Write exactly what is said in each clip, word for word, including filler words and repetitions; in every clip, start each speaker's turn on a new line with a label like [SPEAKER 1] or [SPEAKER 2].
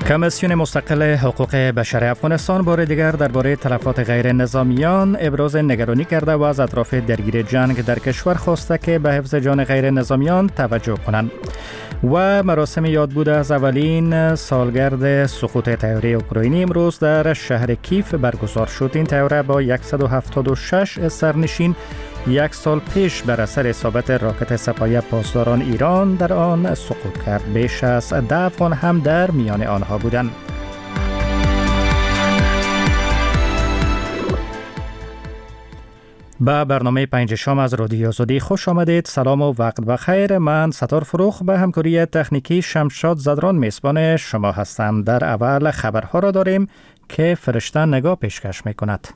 [SPEAKER 1] کمیسیون مستقل حقوق بشر افغانستان بار دیگر درباره تلفات غیر نظامیان ابراز نگرانی کرده و از اطراف درگیر جنگ در کشور خواسته که به حفظ جان غیر نظامیان توجه کنند. و مراسم یادبود از اولین سالگرد سقوط طیاره اوکراینی امروز در شهر کیف برگزار شد. این طیاره با صد و هفتاد و شش سرنشین یک سال پیش بر اثر اصابت راکت سپاه پاسداران ایران در آن سقوط کرد. بیش از ده افغان هم در میان آنها بودند. به برنامه پنج شام از رادیو آزادی خوش آمدید. سلام و وقت بخیر. من ستار فروخ به همکاری تکنیکی شمشاد زدران میزبان شما هستم. در اول خبرها را داریم که فرشته نگاه پیشکش می کند.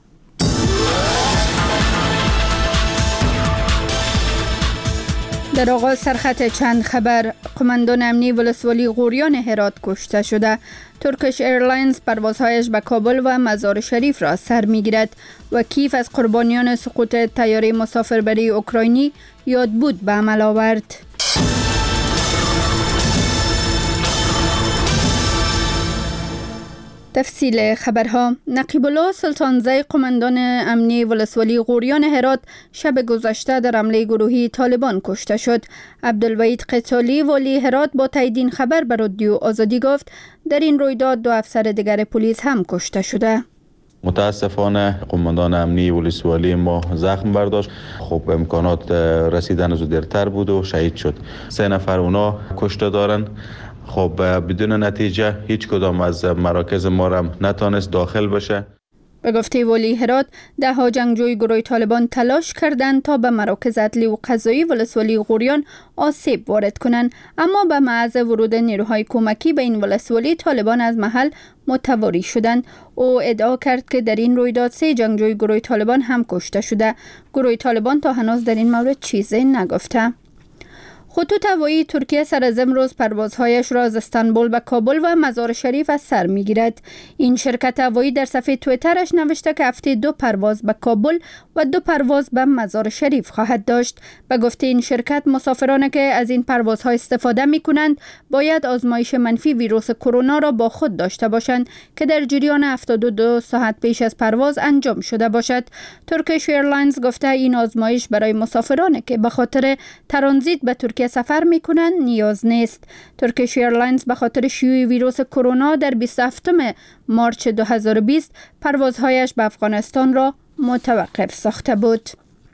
[SPEAKER 2] در آغاز سرخط چند خبر. قماندان امنی ولسوالی غوریان هرات کشته شده. ترکیش ایرلاینز پروازهایش به کابل و مزار شریف را سر می‌گیرد و کیف از قربانیان سقوط طیاره مسافربری اوکراینی یادبود به عمل آورد. تفصیل خبرها. نقیب الله سلطانزی قماندان امنی ولسوالی غوریان هرات شب گذشته در حمله گروهی طالبان کشته شد. عبدالوحید قتالی والی هرات با تایید این خبر به رادیو آزادی گفت در این رویداد دو افسر دیگر پلیس هم کشته شده.
[SPEAKER 3] متاسفانه قماندان امنی ولسوالی ما زخم برداشت. خب امکانات رسیدن از دیرتر بود و شهید شد. سه نفر اونا کشته دارن. خب بدون نتیجه هیچ کدام از مراکز ما را نتانست داخل بشه.
[SPEAKER 2] به گفته والی هرات، ده ها جنگجوی گروه طالبان تلاش کردند تا به مراکز عدلی و قضایی ولسوالی غوریان آسیب وارد کنند، اما به محض ورود نیروهای کمکی به این ولسوالی طالبان از محل متواری شدند. او ادعا کرد که در این رویداد سه جنگجوی گروه طالبان هم کشته شده. گروه طالبان تا هنوز در این مورد چیزی نگفته. خطوط هوایی ترکیه سر از امروز پروازهایش را از استانبول به کابل و مزار شریف از سر می‌گیرد. این شرکت هوایی در صفحه توییترش نوشته که هفته دو پرواز به کابل و دو پرواز به مزار شریف خواهد داشت. به گفته این شرکت، مسافرانی که از این پروازها استفاده می‌کنند باید آزمایش منفی ویروس کرونا را با خود داشته باشند که در جریان هفتاد و دو ساعت پیش از پرواز انجام شده باشد. ترکیش ایرلاینز گفته این آزمایش برای مسافرانی که به خاطر ترانزیت به ترکیه سفر میکنند نیاز نیست. ترکیش ایرلاینز به خاطر شیوع ویروس کرونا در بیست و هفتم مارس دو هزار و بیست پروازهایش به افغانستان را متوقف ساخته بود.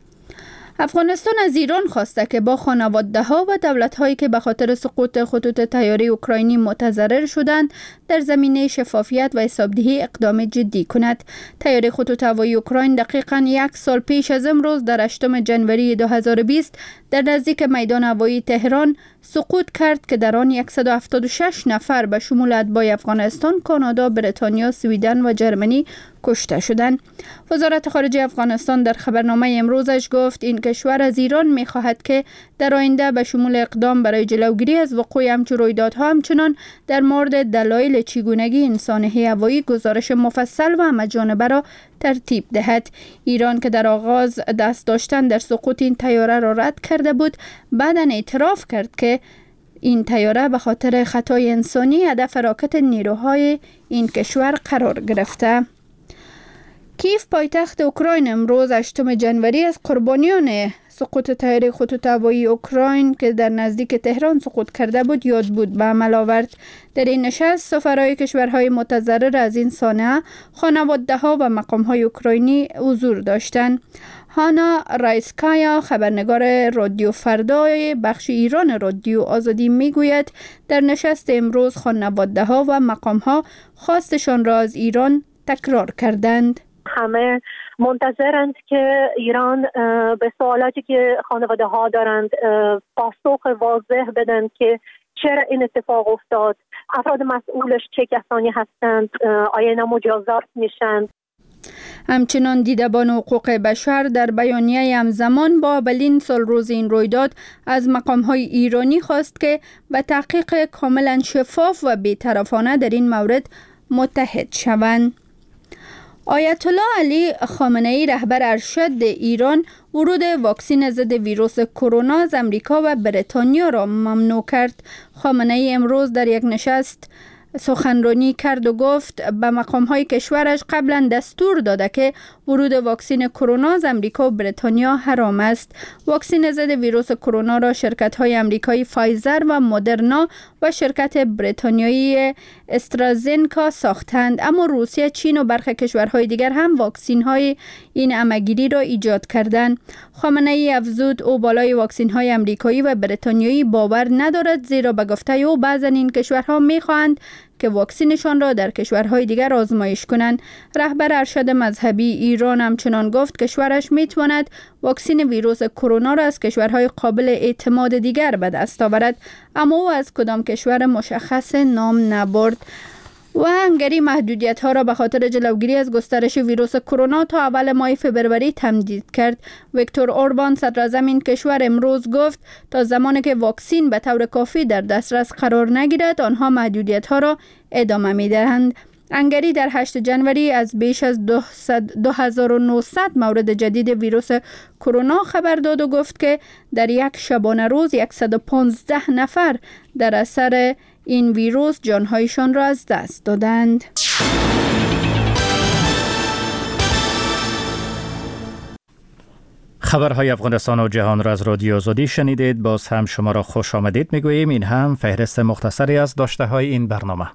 [SPEAKER 2] افغانستان از ایران خواسته که با خانواده ها و دولت هایی که به خاطر سقوط خطوط طیاره اوکراینی متضرر شدند در زمینه شفافیت و حسابدهی اقدام جدی کند. طیاره خطوط هوایی اوکراین دقیقاً یک سال پیش از امروز در هشتم ژانویه دو هزار و بیست در نزدیک میدان هوایی تهران سقوط کرد که در آن صد و هفتاد و شش نفر به شمول اتباع افغانستان، کانادا، بریتانیا، سویدن و جرمنی کشته شدند. وزارت خارجه افغانستان در خبرنامه امروزش گفت این کشور از ایران می‌خواهد که در آینده به شمول اقدام برای جلوگیری از وقوع همچون رویدادها همچنان در مورد دلایل چگونگی انسانی هوایی گزارش مفصل و همه‌جانبه را ترتیب دهد. ایران که در آغاز دست داشتن در سقوط این طیاره را رد کرده بود، بعداً اعتراف کرد که این طیاره به خاطر خطای انسانی هدف راکت نیروهای این کشور قرار گرفته. کیف پایتخت اوکراین امروز هشتم ژانویه از قربانیان سقوط طیاره خطوط هوایی اوکراین که در نزدیک تهران سقوط کرده بود یادبود به عمل آورد. در این نشست سفرای کشورهای متضرر از این صحنه، خانواده‌ها و مقام‌های اوکراینی حضور داشتند. هانا رایسکایا، خبرنگار رادیو فردای بخش ایران رادیو آزادی میگوید در نشست امروز خانواده‌ها و مقام‌ها خواستشان را از ایران تکرار کردند.
[SPEAKER 4] همه منتظرند که ایران به سوالاتی که خانواده ها دارند پاسخ واضح بدن که چرا این اتفاق افتاد، افراد مسئولش چه کسانی هستند، آیا اینا مجازات میشن.
[SPEAKER 2] همچنان دیدبان حقوق بشر در بیانیه همزمان با اولین سال روز این رویداد از مقام‌های ایرانی خواست که به تحقیق کاملا شفاف و بی‌طرفانه در این مورد متحد شوند. آیت الله علی خامنه‌ای رهبر ارشد ایران ورود واکسن ضد ویروس کرونا از امریکا و بریتانیا را ممنوع کرد. خامنه‌ای امروز در یک نشست سخنرانی کرد و گفت به مقام‌های کشورش قبلا دستور داده که ورود واکسن کرونا از امریکا و بریتانیا حرام است. واکسن ضد ویروس کرونا را شرکت‌های امریکایی فایزر و مدرنا و شرکت بریتانیایی استرازنکا ساختند، اما روسیه، چین و برخی کشورهای دیگر هم واکسن‌های این عمه‌گیری را ایجاد کردند. خامنه‌ای افزود او بالای واکسن‌های امریکایی و بریتانیایی باور ندارد، زیرا به گفته او بعضی این کشورها می‌خواهند که واکسنشان را در کشورهای دیگر آزمایش کنند. رهبر ارشد مذهبی ایران همچنان گفت کشورش میتواند واکسن ویروس کرونا را از کشورهای قابل اعتماد دیگر به دست آورد، اما او از کدام کشور مشخص نام نبرد. و هنگری محدودیت ها را به خاطر جلوگیری از گسترش ویروس کرونا تا اول ماه فوریه تمدید کرد. ویکتور اوربان صدر اعظم این کشور امروز گفت تا زمانی که واکسن به طور کافی در دسترس قرار نگیرد آنها محدودیت ها را ادامه می دهند. هنگری در هشتم جنوری از بیش از دو هزار و نهصد مورد جدید ویروس کرونا خبر داد و گفت که در یک شبانه روز صد و پانزده نفر در اثر این ویروس جانهایشان را از دست دادند.
[SPEAKER 1] خبرهای افغانستان و جهان را از رادیو آزادی شنیدید. باز هم شما را خوش آمدید میگوییم. این هم فهرست مختصری از داشته های این برنامه.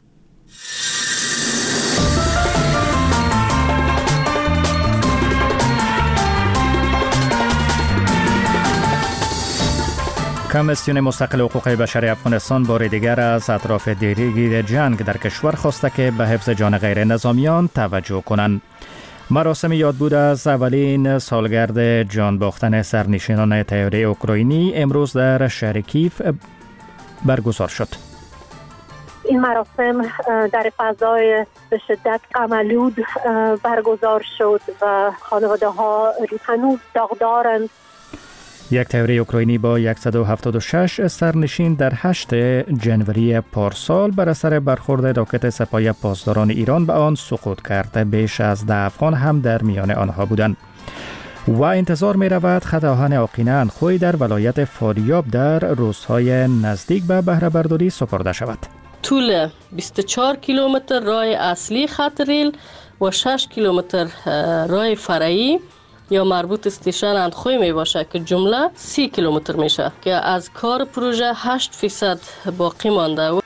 [SPEAKER 1] کمیسیون مستقل حقوق بشر افغانستان بار دیگر از اطراف درگیر جنگ در کشور خواسته که به حفظ جان غیر نظامیان توجه کنند. مراسم یادبود از اولین سالگرد جان باختن سرنشینان طیاره اوکراینی امروز در شهر کیف برگزار شد.
[SPEAKER 4] این مراسم در فضای به شدت غم‌آلود برگزار شد و خانواده ها هنوز داغدارند.
[SPEAKER 1] یک طیاره اوکراینی با صد و هفتاد و شش سرنشین در هشتم جنوری پارسال بر اثر برخورد راکت سپاه پاسداران ایران به آن سقوط کرد. بیش از ده افغان هم در میان آنها بودند. و انتظار می رود خط آهن آقینه انخوی در ولایت فاریاب در روزهای نزدیک به بهره برداری سپرده شود.
[SPEAKER 5] طول بیست و چهار کیلومتر راه اصلی خط ریل و شش کیلومتر راه فرعی یا مربوط استیشن اندخوی می باشه که جمله سی کیلومتر میشه که از کار پروژه هشت فیصد باقی مانده.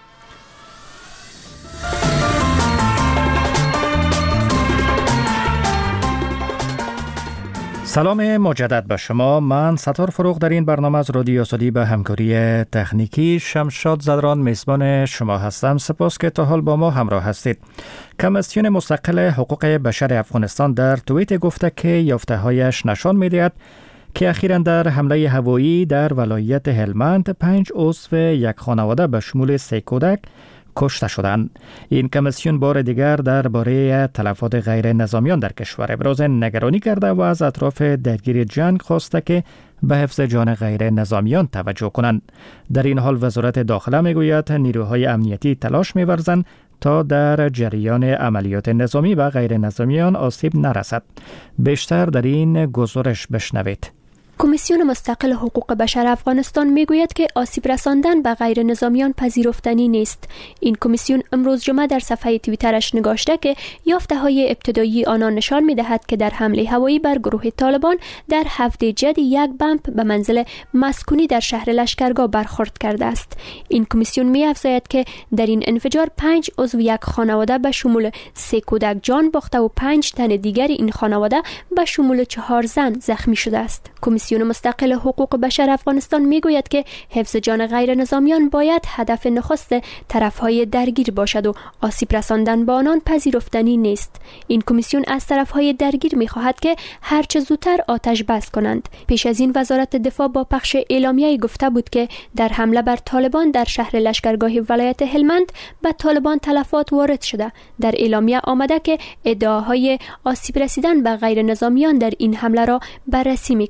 [SPEAKER 1] سلام مجدد به شما. من ستار فروغ در این برنامه از رادیو آزادی به همکاری تکنیکی شمشاد زدران میزبان شما هستم. سپاس که تا حال با ما همراه هستید. کمیسیون مستقل حقوق بشر افغانستان در توییت گفته که یافته‌هایش نشان می‌دهد که اخیراً در حمله هوایی در ولایت هلمند پنج عضو یک خانواده به شمول سه کودک کشته شدند. این کمیسیون بار دیگر درباره تلفات غیر نظامیان در کشور ابراز نگرانی کرده و از اطراف درگیر جنگ خواسته که به حفظ جان غیر نظامیان توجه کنند. در این حال وزارت داخله میگوید نیروهای امنیتی تلاش می‌ورزند تا در جریان عملیات نظامی و غیر نظامیان آسیب نرسد. بیشتر در این گزارش بشنوید.
[SPEAKER 6] کمیسیون مستقل حقوق بشر افغانستان میگوید که آسیب رساندن به غیر نظامیان پذیرفتنی نیست. این کمیسیون امروز جمعه در صفحه توییترش نگاشته که یافته‌های ابتدایی آنان نشان می‌دهد که در حمله هوایی بر گروه طالبان در هفته جدی یک بمب به منزل مسکونی در شهر لشکرگاه برخورد کرده است. این کمیسیون می‌افزاید که در این انفجار پنج عضو یک خانواده به شمول سه کودک جان باخته و پنج تن دیگر این خانواده به شمول چهار زن زخمی شده است. کمیسیون مستقل حقوق بشر افغانستان میگوید که حفظ جان غیر نظامیان باید هدف نخست طرفهای درگیر باشد و آسیب رساندن به آنان پذیرفتنی نیست. این کمیسیون از طرفهای درگیر میخواهد که هرچه زودتر آتش بس کنند. پیش از این وزارت دفاع با پخش اعلامیه‌ای گفته بود که در حمله بر طالبان در شهر لشکرگاه ولایت هلمند به طالبان تلفات وارد شده. در اعلامیه آمده که ادعاهای آسیب رسیدن به غیر نظامیان در این حمله را بررسی میکنند.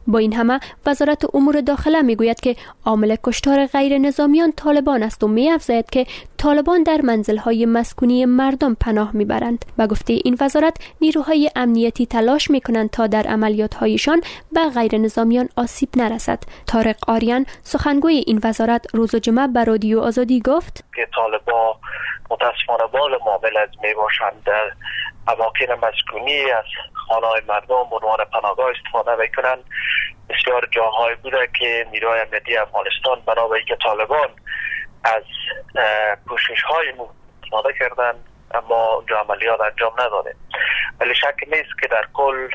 [SPEAKER 6] با این همه وزارت امور داخله میگوید که عامل کشتار غیر نظامیان طالبان است و می‌افزاید که طالبان در منزل‌های مسکونی مردم پناه میبرند. به گفته این وزارت نیروهای امنیتی تلاش میکنند تا در عملیات‌هایشان به غیر نظامیان آسیب نرسد. طارق آریان سخنگوی این وزارت روز جمعه به رادیو آزادی گفت
[SPEAKER 7] که طالبان متاسفانه بال معامل از میباشند در اماکن مسکونی از خانه‌های مردم به عنوان پناهگاه استفاده میکنند. بسیار جاهای بوده که نیروهای امنیتی افغانستان بنابر اینکه طالبان از کوشش‌های ما استفاده کردند اما اونجا عملیات انجام نداده. ولی شک نیست که در کل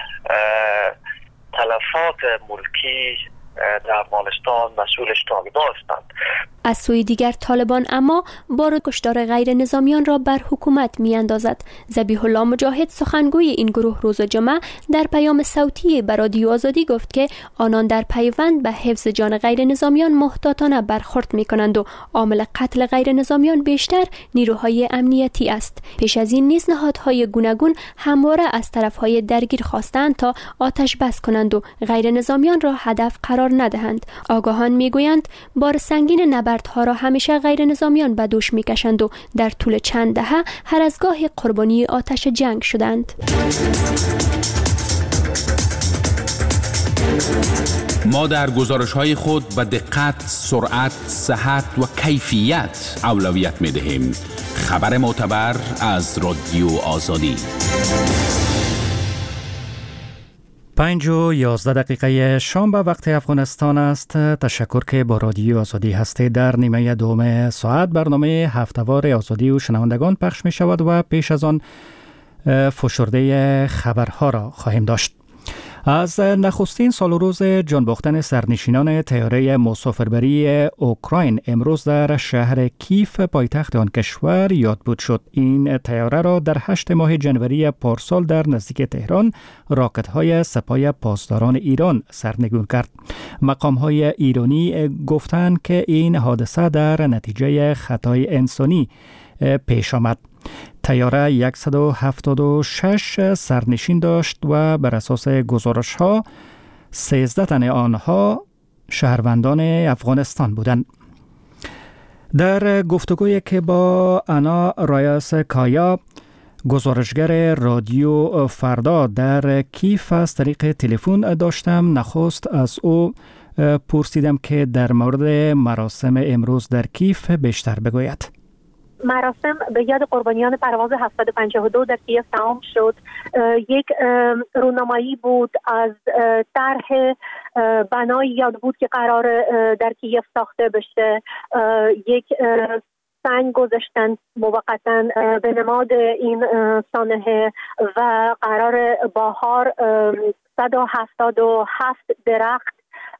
[SPEAKER 7] تلفات ملکی در افغانستان مسئولش طالبان هستند.
[SPEAKER 6] از سوی دیگر طالبان اما بار کشتار غیر نظامیان را بر حکومت می اندازد. ذبیح الله مجاهد سخنگوی این گروه روز جمعه در پیام صوتی به رادیو آزادی گفت که آنان در پیوند به حفظ جان غیر نظامیان محتاطانه برخورد می کنند و عامل قتل غیر نظامیان بیشتر نیروهای امنیتی است. پیش از این نیز نهادهای گوناگون همواره از طرفهای درگیر خواستند تا آتش بس کنند و غیر نظامیان را هدف قرار ندهند. آگاهان می گویند بار سنگین نبردها را همیشه غیر نظامیان به دوش می کشند و در طول چند دهه هر از گاهی قربانی آتش جنگ شدند.
[SPEAKER 8] ما در گزارش‌های خود به دقت، سرعت، صحت و کیفیت اولویت می‌دهیم. خبر معتبر از رادیو آزادی.
[SPEAKER 1] پنج و یازده دقیقه شام به وقت افغانستان است. تشکر که با رادیو آزادی هستید. در نیمه دوم ساعت برنامه هفته‌وار آزادی و شنوندگان پخش می شود و پیش از آن فشرده خبرها را خواهیم داشت. از نخستین سال و روز جان باختن سرنشینان طیاره مسافربری اوکراین امروز در شهر کیف پایتخت آن کشور یادبود شد. این طیاره را در هشت ماه جنوری پارسال در نزدیک تهران راکت‌های سپاه پاسداران ایران سرنگون کرد. مقام‌های ایرانی گفتند که این حادثه در نتیجه خطای انسانی پیش آمد. طیاره صد و هفتاد و شش سرنشین داشت و بر اساس گزارش‌ها سیزده تن آنها شهروندان افغانستان بودند. در گفتگویی که با انا رایاس کایا گزارشگر رادیو فردا در کیف از طریق تلفن داشتم، نخست از او پرسیدم که در مورد مراسم امروز در کیف بیشتر بگوید.
[SPEAKER 4] مراسم به یاد قربانیان پرواز هفتصد و پنجاه و دو در کیف تمام شد. یک رونمایی بود از طرح بنای یاد بود که قرار در کیف ساخته بشه. یک سنگ گذاشتن موقتا به نماد این سانحه و قرار بهار صد و هفتاد و هفت درخت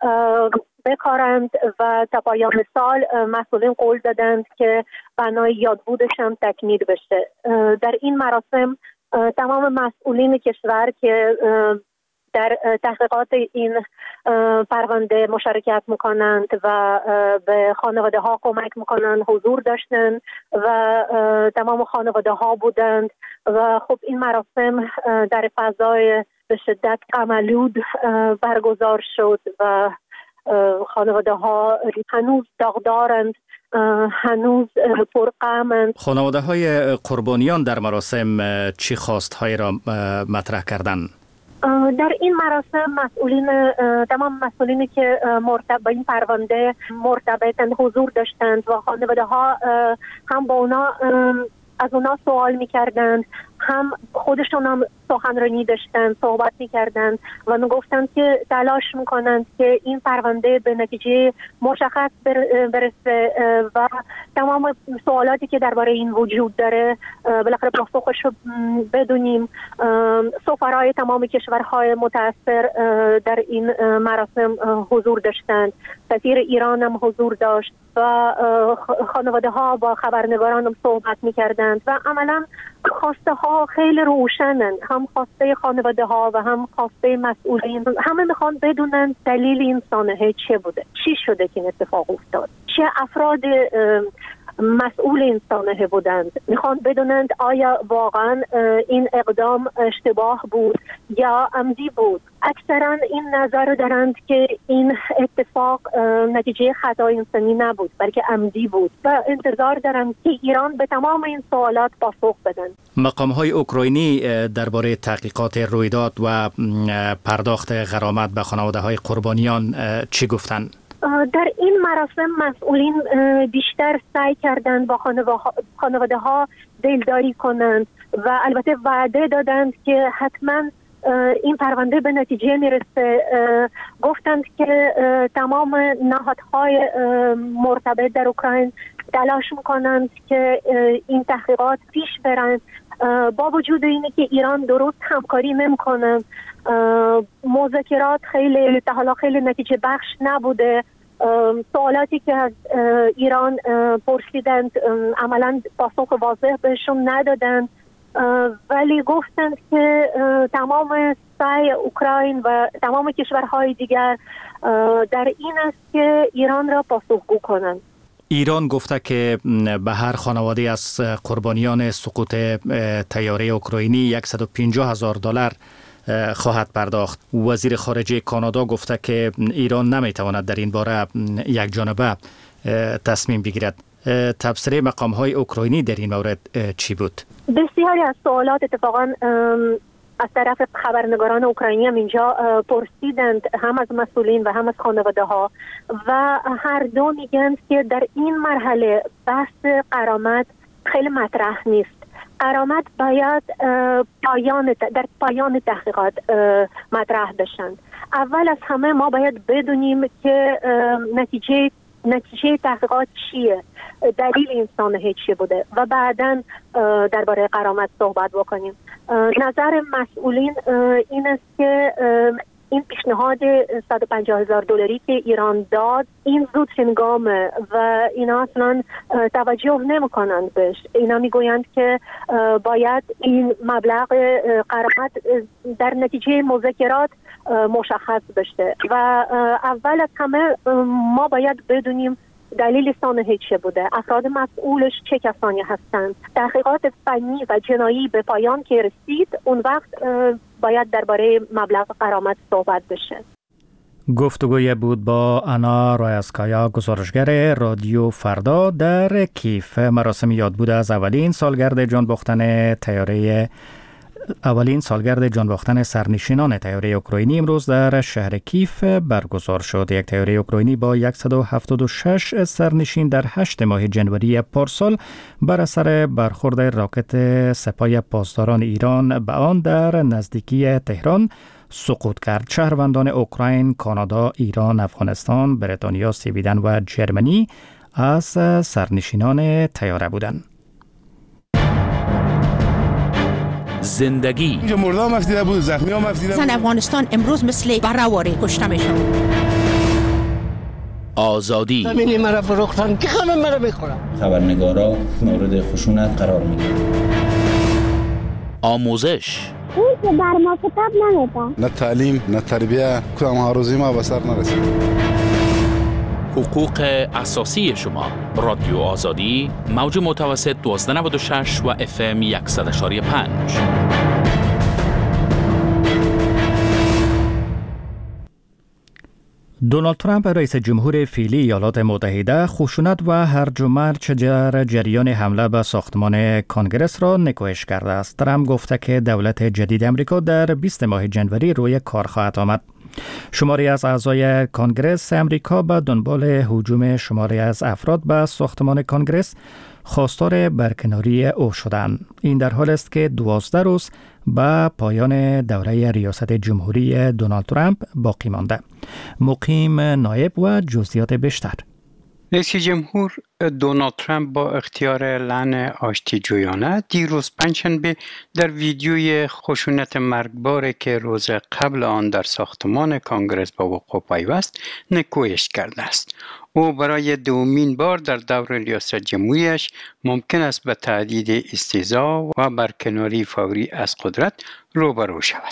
[SPEAKER 4] بکارند و تا پایان سال مسئولین قول دادند که بنای یادبودش هم تکمیل بشه. در این مراسم تمام مسئولین کشور که در تحقیقات این پرونده مشارکت میکنند و به خانواده ها کمک میکنند حضور داشتند و تمام خانواده ها بودند و خب این مراسم در فضای به شدت غم‌آلود برگزار شد و خانواده ها هنوز داغدارند، هنوز پرغمند.
[SPEAKER 1] خانواده های قربانیان در مراسم چی خواست‌هایی را مطرح کردند؟
[SPEAKER 4] در این مراسم مسئولین تمام مسئولینی که مرتبط با این پرونده مرتبطند حضور داشتند و خانواده ها هم با اونا از اونا سوال می‌کردند، هم خودشون هم سخنرانی داشتن، صحبت می‌کردند و میگفتند که تلاش می‌کنند که این پرونده به نتیجه مشخص برسه و تمام سوالاتی که درباره این وجود داره بالاخره پاسخش رو بدونیم. سفرای تمام کشورهای متأثر در این مراسم حضور داشتند. سفیر ایران هم حضور داشت و خانواده ها با خبرنگاران هم صحبت می‌کردند و عملاً خواسته ها خیلی روشنن، هم خواسته خانواده ها و هم خواسته مسئولین. همه میخوان بدونن دلیل این سانحه چه بوده، چی شده که این اتفاق افتاد، چه افراد مسئول این سانحه بودند. میخوان بدونند آیا واقعا این اقدام اشتباه بود یا عمدی بود. اکثرا این نظر دارند که این اتفاق نتیجه خطا انسانی نبود بلکه عمدی بود و انتظار دارند که ایران به تمام این سوالات پاسخ بدن.
[SPEAKER 1] مقام‌های اوکراینی درباره تحقیقات رویداد و پرداخت غرامت به خانواده‌های قربانیان چی گفتند؟
[SPEAKER 4] در این مراسم مسئولین بیشتر سعی کردند با خانواده ها دلداری کنند و البته وعده دادند که حتما این پرونده به نتیجه میرسه. گفتند که تمام نهادهای مرتبط در اوکراین تلاش میکنند که این تحقیقات پیش برند. با وجود اینه که ایران درست همکاری نمیکنه، مذاکرات خیلی تا حالا خیلی نتیجه بخش نبوده. سوالاتی که از ایران پرسیدند عملا پاسخ واضح بهشون ندادند، ولی گفتند که تمام سعی اوکراین و تمام کشورهای دیگر در این است که ایران را پاسخگو کنند.
[SPEAKER 1] ایران گفته که به هر خانواده از قربانیان سقوط طیاره اوکراینی صد و پنجاه هزار دلار خواهد پرداخت. وزیر خارجه کانادا گفته که ایران نمیتواند در این باره یک جانبه تصمیم بگیرد. تبصره مقام‌های اوکراینی در این مورد چی بود؟
[SPEAKER 4] بسیاری از سوالات اتفاقاً از طرف خبرنگاران اوکراینی هم اینجا پرسیدند، هم از مسئولین و هم از خانواده ها، و هر دو میگن که در این مرحله بحث غرامت خیلی مطرح نیست. غرامت باید پایان در پایان تحقیقات مطرح بشند. اول از همه ما باید بدونیم که نتیجه نتیجه تحقیقات چیه، دلیل این سانحه چی بوده و بعداً درباره غرامت صحبت بکنیم. نظر مسئولین این است که این پیشنهاد صد و پنجاه هزار دلاری که ایران داد این زود هنگامه و اینا اصلا توجه نمی‌کنند بهش. اینا میگویند که باید این مبلغ غرامت در نتیجه مذاکرات مشخص بشه و اول از همه ما باید بدونیم دلیل سانحه چه بوده، افراد مسئولش چه کسانی هستند. تحقیقات فنی و جنایی به پایان که رسید اون وقت باید درباره مبلغ غرامت صحبت بشه.
[SPEAKER 1] گفتگوی بود با انا رایسکایا، گزارشگر رادیو فردا در کیف. مراسم یادبود از اولین سالگرد جان باختن طیاره اولین سالگرد جان باختن سرنشینان طیاره اوکراینی امروز در شهر کیف برگزار شد. یک طیاره اوکراینی با صد و هفتاد و شش سرنشین در هشت ماه جنوری پارسال بر اثر برخورد راکت سپاه پاسداران ایران به آن در نزدیکی تهران سقوط کرد. شهروندان اوکراین، کانادا، ایران، افغانستان، بریتانیا، سویدن و جرمنی از سرنشینان طیاره بودند.
[SPEAKER 8] زندگی
[SPEAKER 9] اینجا مردم مفتیده بود، زخمی هم مفتیده بود.
[SPEAKER 10] زن افغانستان امروز مثل بررواره کشته میشن.
[SPEAKER 8] آزادی
[SPEAKER 11] همینی مرا فروختن که همه مرا میخورن.
[SPEAKER 12] خبرنگارا مورد خشونت قرار میگیرن.
[SPEAKER 8] آموزش
[SPEAKER 13] اون که بر ما کتاب نمیده.
[SPEAKER 9] نه تعلیم نه تربیه، کدام ها روزی ما به سر نرسید.
[SPEAKER 8] حقوق اساسی شما. رادیو آزادی، موج متوسط دوازده نود و شش و اف ام صد و پنج.
[SPEAKER 1] دونالد ترامپ رئیس جمهور فعلی ایالات متحده خشونت و هرج و مرج در جریان حمله به ساختمان کنگرس را نکوهش کرده است. ترامپ گفته که دولت جدید امریکا در بیست ماه جنوری روی کار خواهد آمد. شماری از اعضای کنگرس امریکا به دنبال هجوم شماری از افراد به ساختمان کنگرس خواستار برکناری او شدند. این در حال است که دوازده روز به پایان دوره ریاست جمهوری دونالد ترامپ باقی مانده. مقیم نایب و جزئیات بیشتر.
[SPEAKER 14] رئیس جمهور دونالد ترامپ با اختیار اعلان آشتی جویانه دیروز پنجشنبه در ویدیوی خشونت مرگباری که روز قبل آن در ساختمان کنگرس با وقوع پیوست نکوهش کرده است. او برای دومین بار در دور ریاست جمهوریش ممکن است به تهدید استیضاح و برکناری فوری از قدرت روبرو شود.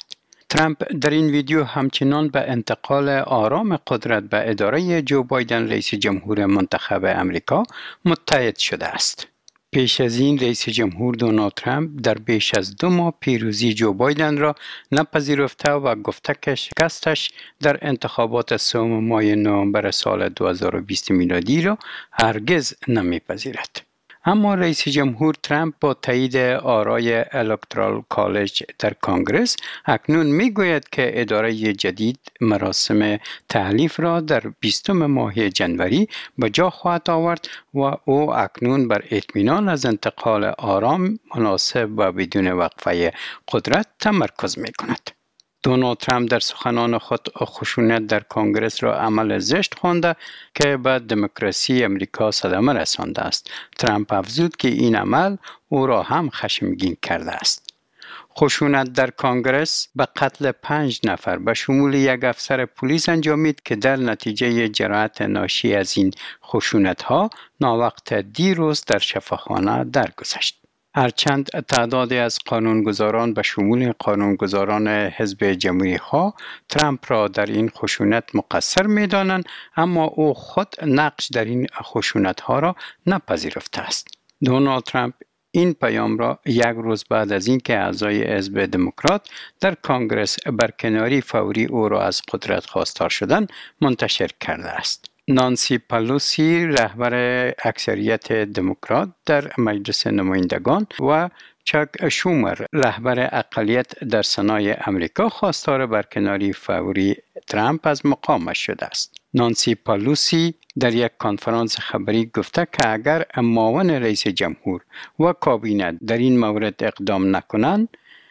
[SPEAKER 14] ترامپ در این ویدیو همچنان به انتقال آرام قدرت به اداره جو بایدن رئیس جمهور منتخب امریکا متحد شده است. پیش از این رئیس جمهور دونالد ترامپ در بیش از دو ماه پیروزی جو بایدن را نپذیرفته و گفته که شکستش در انتخابات سوم ماه نوامبر سال دو هزار و بیست میلادی را هرگز نمیپذیرد. اما رئیس جمهور ترامپ با تایید آرای الکترال کالج در کنگرس اکنون میگوید که اداره جدید مراسم تحلیف را در بیستم ماه جنوری به جا خواهد آورد و او اکنون بر اطمینان از انتقال آرام، مناسب و بدون وقفه قدرت تمرکز میکند. دونالد ترامپ در سخنان خود خشونت در کنگرس را عمل زشت خوانده که به دموکراسی امریکا صدمه رسانده است. ترامپ افزود که این عمل او را هم خشمگین کرده است. خشونت در کنگرس به قتل پنج نفر به شمول یک افسر پلیس انجامید که در نتیجه جراحت ناشی از این خشونت ها ناوقت دیروز در شفاخانه درگذشت. هرچند تعدادی از قانونگذاران به شمول قانونگذاران حزب جمهوری خواه ترامپ را در این خشونت مقصر می دانند، اما او خود نقش در این خشونت ها را نپذیرفته است. دونالد ترامپ این پیام را یک روز بعد از اینکه اعضای حزب دموکرات در کنگرس برکناری فوری او را از قدرت خواستار شدند منتشر کرده است. نانسی پلوسی رهبر اکثریت دموکرات در مجلس نمایندگان و چاک شومر رهبر اقلیت در سنای امریکا خواستار برکناری فوری ترامپ از مقامش شده است. نانسی پلوسی در یک کنفرانس خبری گفته که اگر معاون رئیس جمهور و کابینه در این مورد اقدام نکنند،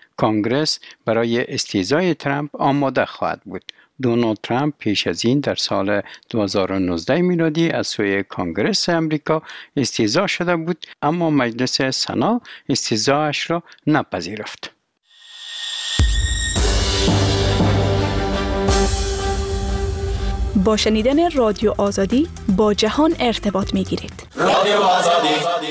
[SPEAKER 14] کنگرس برای استیضای ترامپ آماده خواهد بود. دونالد ترامپ پیش از این در سال دو هزار و نوزده میلادی از سوی کنگرس امریکا استیضا شده بود، اما مجلس سنا استیضاش را نپذیرفت.
[SPEAKER 15] با شنیدن رادیو آزادی با جهان ارتباط می گیرید.
[SPEAKER 1] رادیو آزادی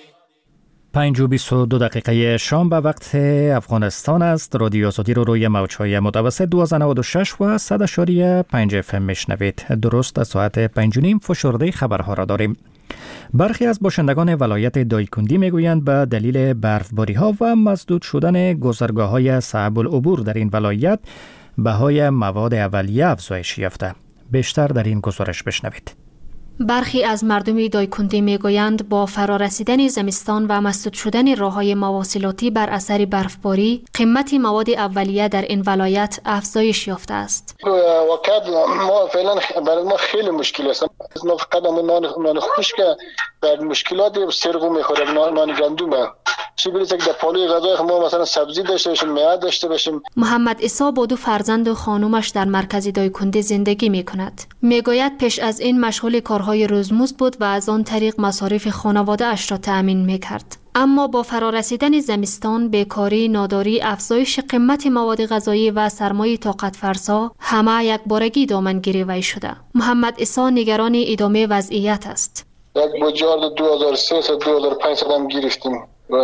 [SPEAKER 1] پنج و بیست و دو دقیقه شام به وقت افغانستان است. رادیو آزادی رو روی موج‌های متوسط دویست و نود و شش و صد اشاری پنج اف ام میشنوید. درست از ساعت پنج و نیم فشرده خبرها را داریم. برخی از باشندگان ولایت دایکندی میگویند به دلیل برفباری ها و مسدود شدن گذرگاه های صعب العبور در این ولایت بهای مواد اولیه افزایش یافته. بیشتر در این گزارش بشنوید.
[SPEAKER 16] برخی از مردم دایکندی میگویند با فرارسیدن زمستان و مسدود شدن راه‌های مواصلاتی بر اثر برفباری، قیمت مواد اولیه در این ولایت افزایش یافته است.
[SPEAKER 17] واقعا ما فعلا برای ما خیلی مشکل است. ما فقط نان نان خشک بعد مشکلات سرقو میخوره، نان گندم. چی برسه که در پالوی غذای ما مثلا سبزی داشته باشیم، میوه داشته باشیم.
[SPEAKER 16] محمد عیسی با دو فرزند و خانومش در مرکز دایکندی زندگی میکند. میگوید پیش از این مشغول کارهای روزمزد بود و از آن طریق مصارف خانواده اش را تأمین میکرد. اما با فرارسیدن زمستان، بیکاری، ناداری، افزایش قیمت مواد غذایی و سرمایه طاقت فرسا همه یک بارگی دامنگیر وی شده. محمد عیسی نگران ادامه وضعیت است.
[SPEAKER 17] یک بجار دو هزار و سیصد دو هزار و پانصد هم گرفتیم و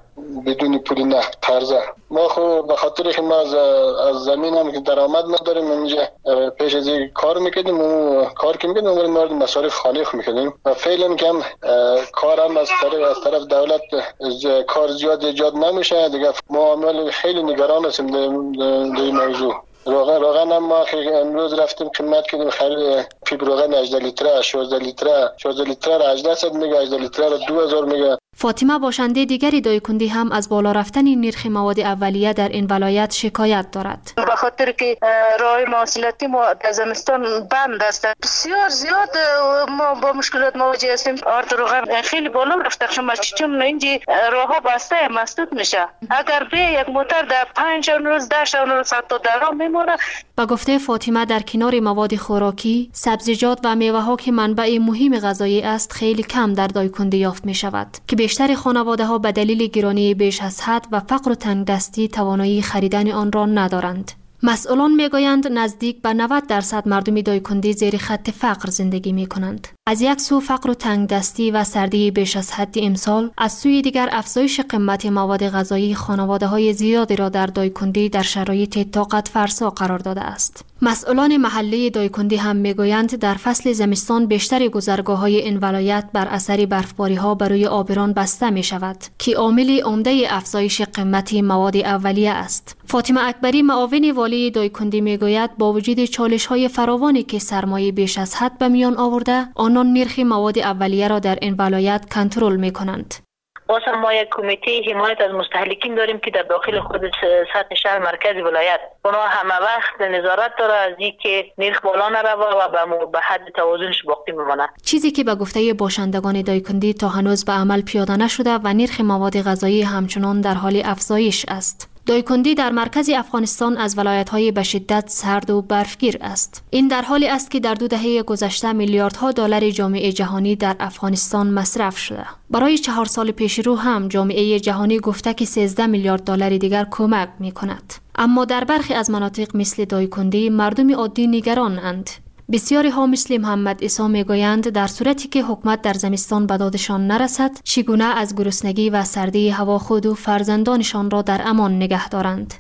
[SPEAKER 17] بدون پول نقد قرضه. ما خب به خاطر که ما از, از زمین هم که درآمد نداریم، اینجا پیش از این کار میکردیم و کار که میکردیم اون مورد مصارف خانه خو میکردیم و فعلا که هم کار هم از طرف از طرف دولت کار زیاد ایجاد نمیشه دیگه. معامل خیلی نگران هستیم در این موضوع. روغن روغن هم ما امروز رفتیم قیمت کردیم خرید پیپ روغن هجده لیتره شانزده لیتره شانزده لیتره را هجده میگه، هجده لیتره را دو هزار میگه.
[SPEAKER 16] فاطمه باشنده دیگری دایکندی هم از بالا رفتن نرخ مواد اولیه در این ولایت شکایت دارد.
[SPEAKER 18] به خاطر که راه مواصلاتی ما در زمستان بند است، بسیار زیاد ما با مشکلات مواجه هستیم. آرد روغن خیلی بالا رفته، شما چون اینجا راهها بسته مسدود میشه. اگر به یک موتر در پنج روز ده روز تا درام میمونه.
[SPEAKER 16] با گفته فاطمه در کنار مواد خوراکی، سبزیجات و میوه ها که منبع مهم غذایی است خیلی کم در دایکندی یافت می شود که بیشتر خانواده ها به دلیل گرانی بیش از حد و فقر و تنگدستی توانایی خریدن آن را ندارند. مسئولان میگویند نزدیک به نود درصد مردم دایکندی زیر خط فقر زندگی می کنند. از یک سو فقر و تنگدستی و سردی بیش از حد امسال، از سوی دیگر افزایش قیمت مواد غذایی خانواده های زیادی را در دایکندی در شرایط طاقت فرسا قرار داده است. مسئولان محلی دایکندی هم میگویند در فصل زمستان بیشتر گذرگاه های این ولایت بر اثر برفباری ها بر روی آبران بسته می شود که عامل عمده افزایش قیمت مواد اولیه است. فاطمه اکبری معاون والی دایکندی میگوید با وجود چالش های فراوانی که سرمایه بیش از حد به میان آورده، آنان نرخ مواد اولیه را در این ولایت کنترل می کنند.
[SPEAKER 18] واسه ما یک کمیته حمایت از مستهلکین داریم که در داخل خود سطح شهر مرکز ولایت اونا همه وقت نظارت داره از اینکه نرخ بالا نروه و به حد توازنش باقی بمانه. چیزی که به گفته باشندگان دایکندی تا هنوز به عمل پیاده نشده و نرخ مواد غذایی همچنان در حال افزایش است. دایکندی در مرکز افغانستان از ولایت‌های به شدت سرد و برفگیر است. این در حالی است که در دو دهه گذشته میلیاردها دلار جامعه جهانی در افغانستان مصرف شده. برای چهار سال پیش رو هم جامعه جهانی گفته که سیزده میلیارد دلار دیگر کمک می‌کند. اما در برخی از مناطق مثل دایکندی مردم عادی نگران اند. بسیاری ها مثل محمد عیسی میگویند در صورتی که حکومت در زمستان به دادشان نرسد، چگونه از گرسنگی و سردی هوا خود و فرزندانشان را در امان نگه دارند.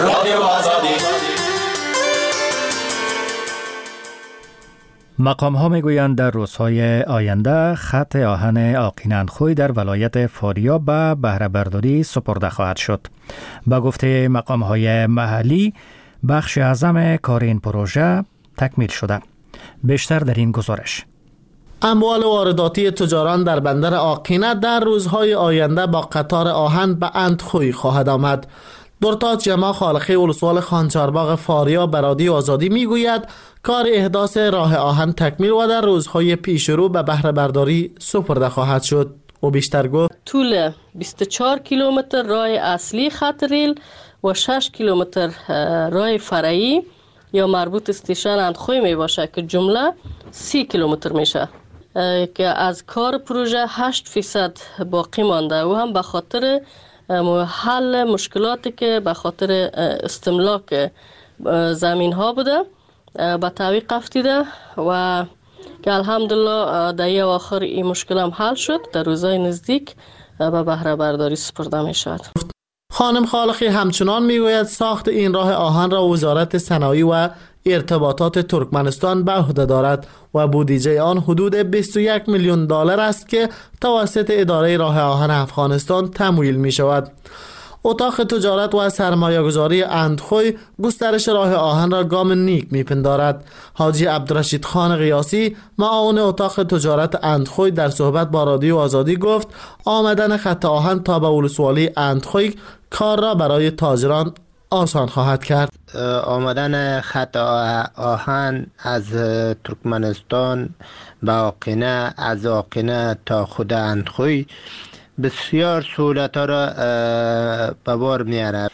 [SPEAKER 1] مقام ها میگویند در روزهای آینده خط آهن آقینندخوی در ولایت فاریاب به بهره برداری سپرده خواهد شد. با گفته مقام های محلی، بخش اعظم کار این پروژه تکمیل شده. بیشتر در این گزارش.
[SPEAKER 19] اموال وارداتی تجاران در بندر آقینه در روزهای آینده با قطار آهن به اندخوی خواهد آمد. درتاج جمع خالقی ولسوال خانچارباغ فاریاب به رادیو آزادی میگوید کار احداث راه آهن تکمیل و در روزهای پیش رو به بهره برداری سپرده خواهد شد. او بیشتر گفت
[SPEAKER 5] طول بیست و چهار کیلومتر راه اصلی خط ریل و شش کیلومتر راه فرعی یا مربوط استیشن اندخوی می باشه که جمله سی کیلومتر میشه که از کار پروژه هشت فیصد باقی مانده و هم به خاطر حل مشکلاتی که به خاطر استملاک زمین ها بوده به تعویق افتیده و که الحمدلله در یه آخر این مشکل هم حل شد. در روزهای نزدیک به بهره برداری سپرده می شود.
[SPEAKER 19] خانم خالقی همچنان میگوید ساخت این راه آهن را وزارت صنایع و ارتباطات ترکمنستان به عهده دارد و بودجه آن حدود بیست و یک میلیون دلار است که توسط اداره راه آهن افغانستان تمویل می شود. اتاق تجارت و سرمایه‌گذاری اندخوی گسترش راه آهن را گام نیک می‌پندارد. حاجی عبدالرشید خان قیاسی معاون اتاق تجارت اندخوی در صحبت با رادیو آزادی گفت آمدن خط آهن تا به ولسوالی اندخوی کار را برای تاجران آسان خواهد کرد.
[SPEAKER 20] آمدن خط آهن از ترکمنستان به آقینه، از آقینه تا خود اندخوی بسیار سهولت ها را به بار میاره.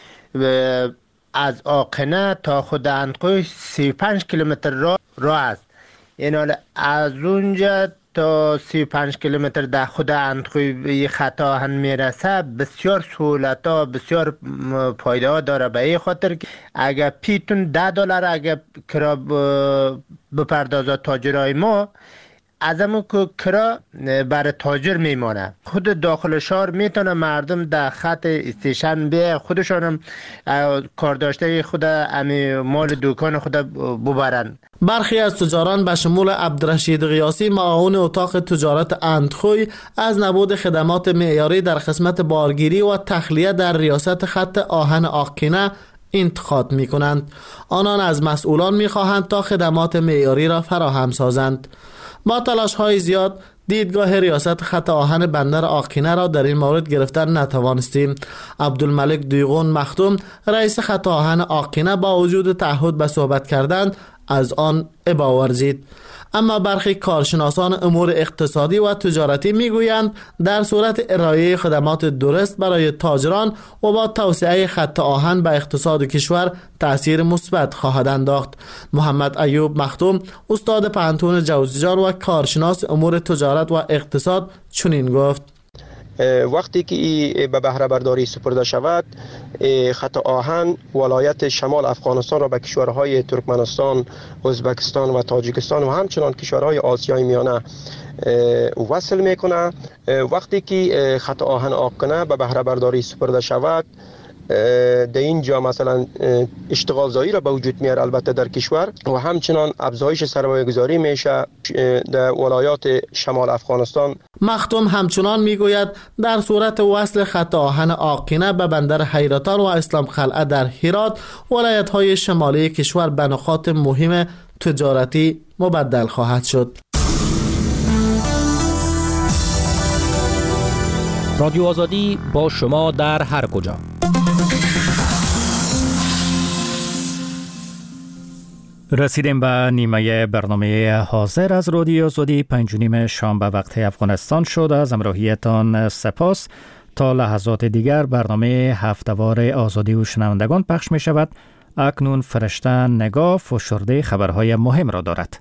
[SPEAKER 20] از آقینه تا خود اندخوی سی و پنج کیلومتر راه راه است. این از اونجا تا سی و پنج کیلومتر در خود اندخوی خط آهن میرسه بسیار سهولت ها بسیار فایده ها داره. به این خاطر که اگر پیتون ده دلار اگر کرا بپردازه تاجرای ما، از همون که کرا برای تاجر میمانه. خود داخل شهر میتونه مردم در خط استیشن به خودشان کار داشته خود امی مال دکان خود ببرن.
[SPEAKER 19] برخی از تجاران به شمول عبدالرشید قیاسی معاون اتاق تجارت اندخوی از نبود خدمات معیاری در قسمت بارگیری و تخلیه در ریاست خط آهن آقینه انتقاد می کنند. آنان از مسئولان می خواهند تا خدمات معیاری را فراهم سازند. با تلاش های زیاد دیدگاه ریاست خط آهن بندر آقینه را در این مورد گرفتن نتوانستیم. عبدالملک دیغون مختوم رئیس خط آهن آقینه با وجود تعهد به صحبت کردن از آن ابا ورزید. اما برخی کارشناسان امور اقتصادی و تجارتی میگویند در صورت ارائه خدمات درست برای تاجران و با توسعه خط آهن به اقتصاد کشور تأثیر مثبت خواهد انداخت. محمد ایوب مختوم استاد پانتون جوزجان و کارشناس امور تجارت و اقتصاد چنین گفت:
[SPEAKER 21] وقتی که به بهره برداری سپرده شود، خط آهن ولایت شمال افغانستان را به کشورهای ترکمنستان، ازبکستان و تاجیکستان و همچنان کشورهای آسیای میانه وصل میکنه. وقتی که خط آهن آکنه به بهره برداری سپرده شود، در اینجا مثلا اشتغال زایی را به وجود میاره البته در کشور و همچنان افزایش سرمایه گذاری میشه در ولایات شمال افغانستان.
[SPEAKER 19] مختوم همچنان میگوید در صورت وصل خط آهن آقینه به بندر حیرتان و اسلام خلعه در هرات، ولایت های شمالی کشور به نقاط مهم تجارتی مبدل خواهد شد.
[SPEAKER 22] رادیو آزادی با شما در هر کجا.
[SPEAKER 1] رسیدیم به نیمه برنامه حاضر از رادیو آزادی. پنج و نیم شام به وقت افغانستان شد. از همراهیتان سپاس. تا لحظات دیگر برنامه هفته‌وار آزادی و شنوندگان پخش می شود. اکنون فرشته نگاه فشرده خبرهای مهم را دارد.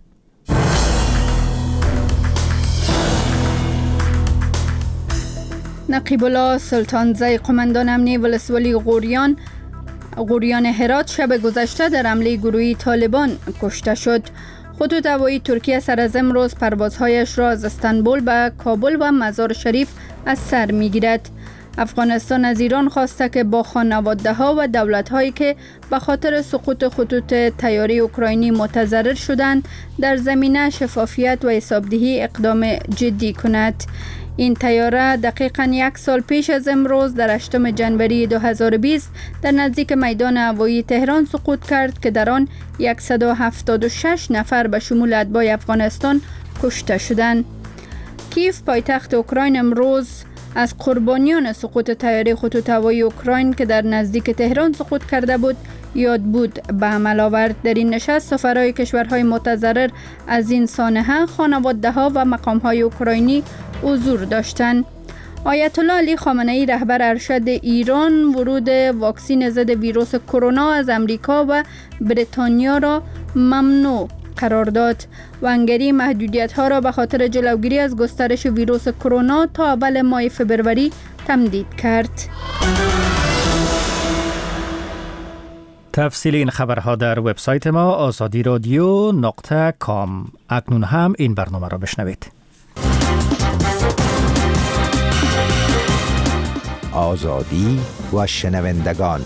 [SPEAKER 2] نقیب الله سلطانزی قماندان امنی ولسوالی غوریان غوریان هرات شب گذشته در حمله گروهی طالبان کشته شد. خطوط هوایی ترکیه سر از امروز پروازهایش را از استانبول به کابل و مزار شریف از سر میگیرد. افغانستان از ایران خواسته که با خانواده ها و دولت هایی که به خاطر سقوط خطوط طیاره اوکراینی متضرر شدند در زمینه شفافیت و حسابدهی اقدام جدی کند. این طیاره دقیقاً یک سال پیش از امروز در هشتم جنوری دو هزار و بیست در نزدیک میدان هوایی تهران سقوط کرد که در آن صد و هفتاد و شش نفر به شمول اتباع افغانستان کشته شدند. کیف پایتخت اوکراین امروز از قربانیان سقوط طیاره خطوط هوایی اوکراین که در نزدیک تهران سقوط کرده بود یاد بود به عمل آورد. در این نشست سفرهای کشورهای متضرر از این سانحه، خانواده‌ها و مقام‌های اوکراینی حضور داشتند. آیت الله علی خامنه ای رهبر ارشد ایران ورود واکسن ضد ویروس کرونا از امریکا و بریتانیا را ممنوع قرار داد و هنگری محدودیت‌ها را به خاطر جلوگیری از گسترش ویروس کرونا تا اول ماه فبروری تمدید کرد.
[SPEAKER 1] تفصیل این خبرها در وبسایت ما آزادی رادیو نقطه کام. اکنون هم این برنامه را بشنوید.
[SPEAKER 23] آزادی و شنوندگان.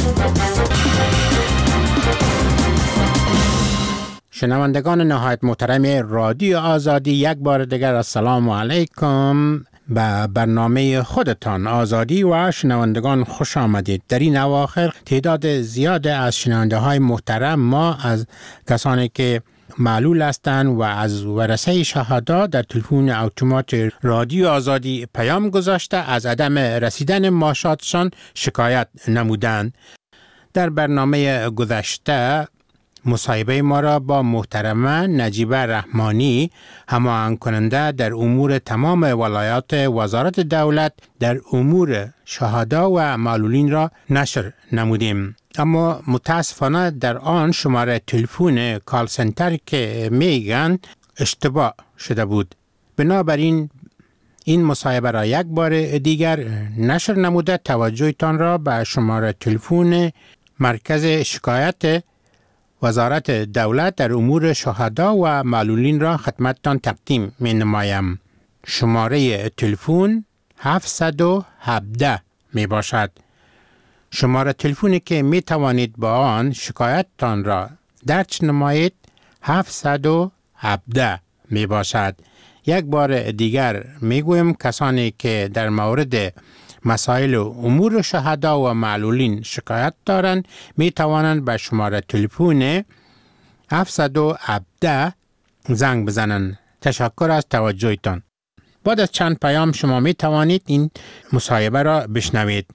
[SPEAKER 24] شنوندگان نهایت محترم رادیو آزادی، یک بار دیگر السلام علیکم. به برنامه خودتان آزادی و شنوندگان خوش آمدید. در این اواخر تعداد زیاد از شنونده های محترم ما از کسانی که معلول هستند و از ورثه شهدا در تلفن اتومات رادیو آزادی پیام گذاشته از عدم رسیدن ماشاتشان شکایت نمودند. در برنامه گذشته مصاحبه ما را با محترمه نجیبه رحمانی، هماهنگ کننده در امور تمام ولایات وزارت دولت در امور شهدا و معلولین را نشر نمودیم. اما متاسفانه در آن شماره تلفن کال سنتر که میگن اشتباه شده بود. بنابراین این مصاحبه را یک بار دیگر نشر نموده توجهتان را به شماره تلفن مرکز شکایت وزارت دولت در امور شهدا و معلولین را خدمتتان تقدیم می نمایم. شماره تلفن هفتصد و هفده می باشد. شماره تلفنی که می توانید با آن شکایتتان را درج نمایید هفتصد و هفده می باشد. یک بار دیگر می گویم کسانی که در مورد مسائل و امور شهدا و معلولین شکایت دارند می توانند به شماره تلفن هفتصد و هفده زنگ بزنند. تشکر از توجهتان. بعد از چند پیام شما می توانید این مصاحبه را بشنوید.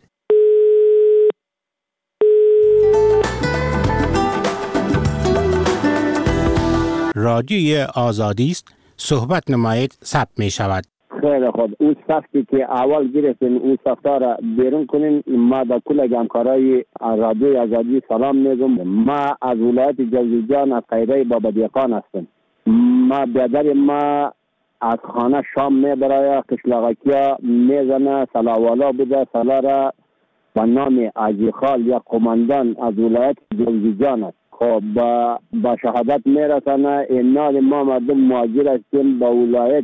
[SPEAKER 24] رادیوی آزادی است. صحبت نمایید ثبت می شود.
[SPEAKER 25] خیلی خوب. اون سختی که اول گرفتین اون سختا را بیرون کنین. ما با کل همکارای رادیوی آزادی سلام میگم. ما از ولایت جوزجان از قیره بابا دیقان هستم. ما بیادر ما از خانه شام میبره، قشلاقکیا میزنه، سلاوالا بوده، سلا را به نام آجی خال یا قماندان از ولایت جوزجان است. خب با شهادت میرسانه. اینال ما مردم مهاجر هستیم با ولایت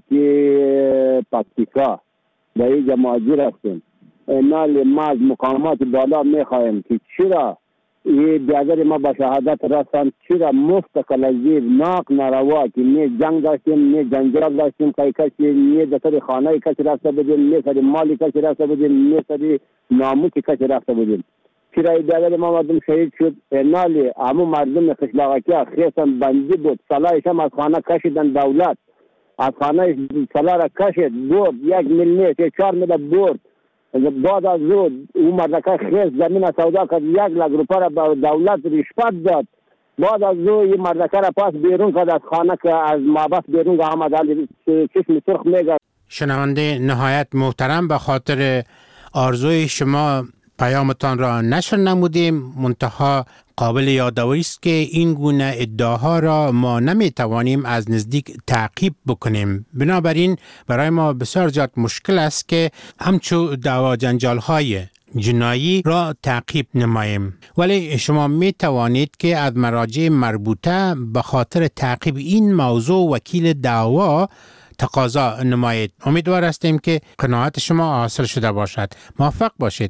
[SPEAKER 25] پکتیکا، به اینجا مهاجر هستیم. اینال ما از مقامات بالا میخواهیم که چرا این بیادر ما با شهادت رسان، چرا مفتقل ازیر ناق نروا که نه جنگ داشتیم، نه جنجال داشتیم، که کسی نه دستر خانه کسی رفته بودیم، نه سری مالی کسی رفته بودیم، نه سری ناموسی کسی رفته بودیم. چرا این بیادر ما مردم شهید شد؟ اینالی همون مردم قشلاقکی خیستن بندی بود، صلاحش هم از خانه کشیدن، دولت از خانه صلاح را کشید برد، یک میل نیست چهار میل برد. بعد از او او مردکه خیست زمین سودا کرد، یک لک روپا را به دولت رشوت داد. بعد از او این مردکه را پاس بیرون کرد از خانه که از محبس بیرون که آمد حالی چشم سرخ میگرد.
[SPEAKER 24] شنونده نهایت محترم، به خاطر آرزوی شما پیامتان را نشر نمودیم، منتها قابل یادآوری است که این گونه ادعاها را ما نمیتوانیم از نزدیک تعقیب بکنیم. بنابراین برای ما بسیار زیاد مشکل است که همچو دعوا جنجال های جنایی را تعقیب نماییم. ولی شما می توانید که از مراجع مربوطه به خاطر تعقیب این موضوع وکیل دعوا تقاضا نمایید. امیدوار هستیم که قناعت شما حاصل شده باشد. موفق باشید.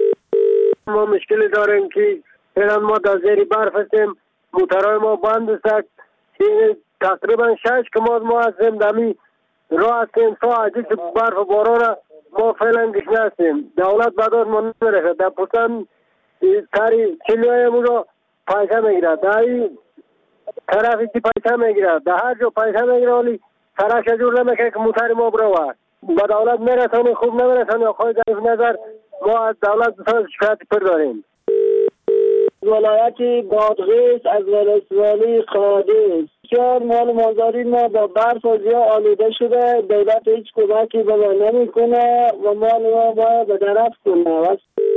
[SPEAKER 21] ما مشکل داریم که الان ما در زیر برف هستیم، موترهای ما بند است. تقریبا شش کماد ما هستیم دمی راه هستیم، تا عجیز برف و باران ما فعلا گشنه هستیم. دولت بداد ما نمیرسه، در پوستن کاری چلیهای مو را پیسه میگیره، در این طرفی که پیسه میگیره، در هر جا پیسه میگیره، ولی سرش جور نمیکنه که موتر ما بروه. با دولت میرسانی خوب نمیرسانی. آقای ضعیف نظر ما از دولت بسیار شکایت پر داریم.
[SPEAKER 3] ولایت بادغیس از ولسوالی قادس بسیار مال مازاری ما با برف و زیا آلوده شده، دولت هیچ کمکی به ما نمیکنه و مال ما باید به درف کنه.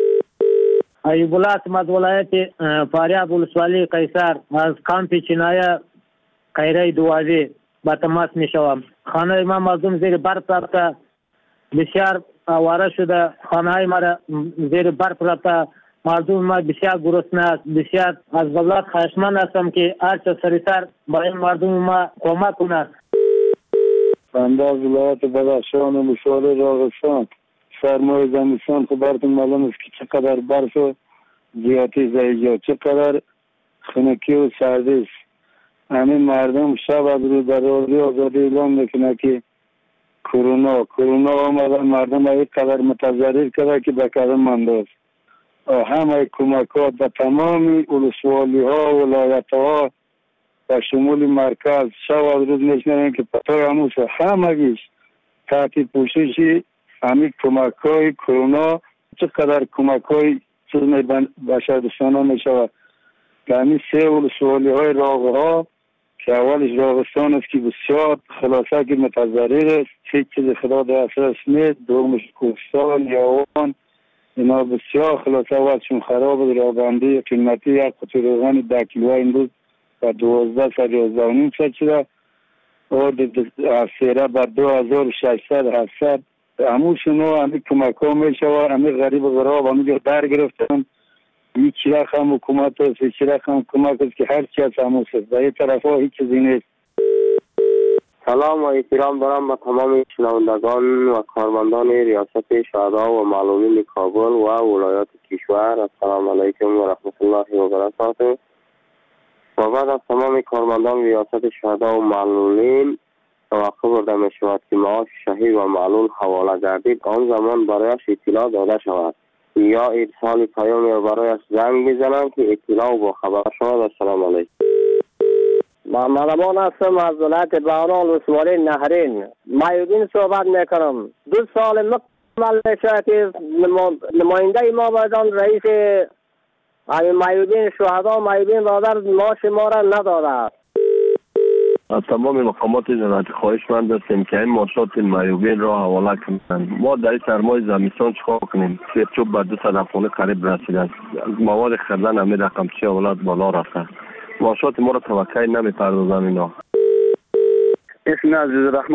[SPEAKER 4] ایوب الله احمد ولایت فاریاب ولسوالی قیصر از کامپ چینایه قیره دوازی با تماس میشوم. خانه ما مردم زیر برف رفته، بسیار آواره شده، خانه های ما زیر برف رفته، مردم ما بسیار گرسنه است. بسیار از دولت خواهشمند هستم که هر چه سریعتر با این مردم ما کمک کنند.
[SPEAKER 6] بنده از ولایت بدخشان و مشوار راغستان، سرمای زمستان خبرتون معلوم است که چقدر برف و زیاتی زیجا، چقدر خنکی و سردی است. همین مردم شب از روز در رادیو آزادی اعلام میکنه که کرونا کرونا آمده، مردم های قدر متضرر کرده که به قدم مانداست. همه کمکات به تمام ولسوالی ها و ولایت ها و شمول مرکز شب از روز میشنویم که پتای هموش همگیش تحت پوشش همین کمک های کرونا چقدر کمک های چیز بشر دوستانه میشود. که همین سه ولسوالی های راغ ها که اولش راغستان است که بسیار خلاصه که متضرر است، هیچ چیز خدا دسترس نیست. دومش کوهستان یاوان، اینا بسیار خلاصه وقتشون خراب است. رابندی قیمتی یک قطعه روغن ده کیلو امروز و دوازده سر یازده و نیم سر شده و سیره بر دو هزار و ششصد هفتصد. هموشون همین کمک ها می شود. همین غریب و غراب همین در گرفتن. هیچ رقم حکومت است، هیچ رقم کمک است که هر چی از هموش است. در این طرف ها هیچ چیزی نیست.
[SPEAKER 7] سلام و احترام دارم به تمام شنوندگان و کارمندان ریاست شهدا و معلولین کابل و ولایات کشور. السلام علیکم و رحمت الله و برکاته. و بعد از تمام کارمندان ریاست شهدا و معلولین توقع برده می شود که معاش شهید و معلول حواله گردید، آن زمان برایش اطلاع داده شود یا ارسال پیام یا برایش زنگ بزنند که اطلاع و با خبر شود. السلام علیکم.
[SPEAKER 3] محمد امان هستم از ولایت بهران ولسوالی نهرین. مایوبین صحبت میکنم. دو سال مکمل میشود که نماینده ما بایدان رئیس مایوبین شهدا مایوبین برادر معاش ما را نداده.
[SPEAKER 10] از تمام مقامات جنایت خواهشمند هستیم که این معاشات مایوبین را حواله کنند. ما در سرمای زمستان چیکار کنیم؟ سیرچوب به دو صد خانه قریب رسیده است. مواد خردن همین رقم چه اولاد بالا رفته. معاشات ما را توقعی نمیپردازن اینا.
[SPEAKER 26] اسم عزیز رحمان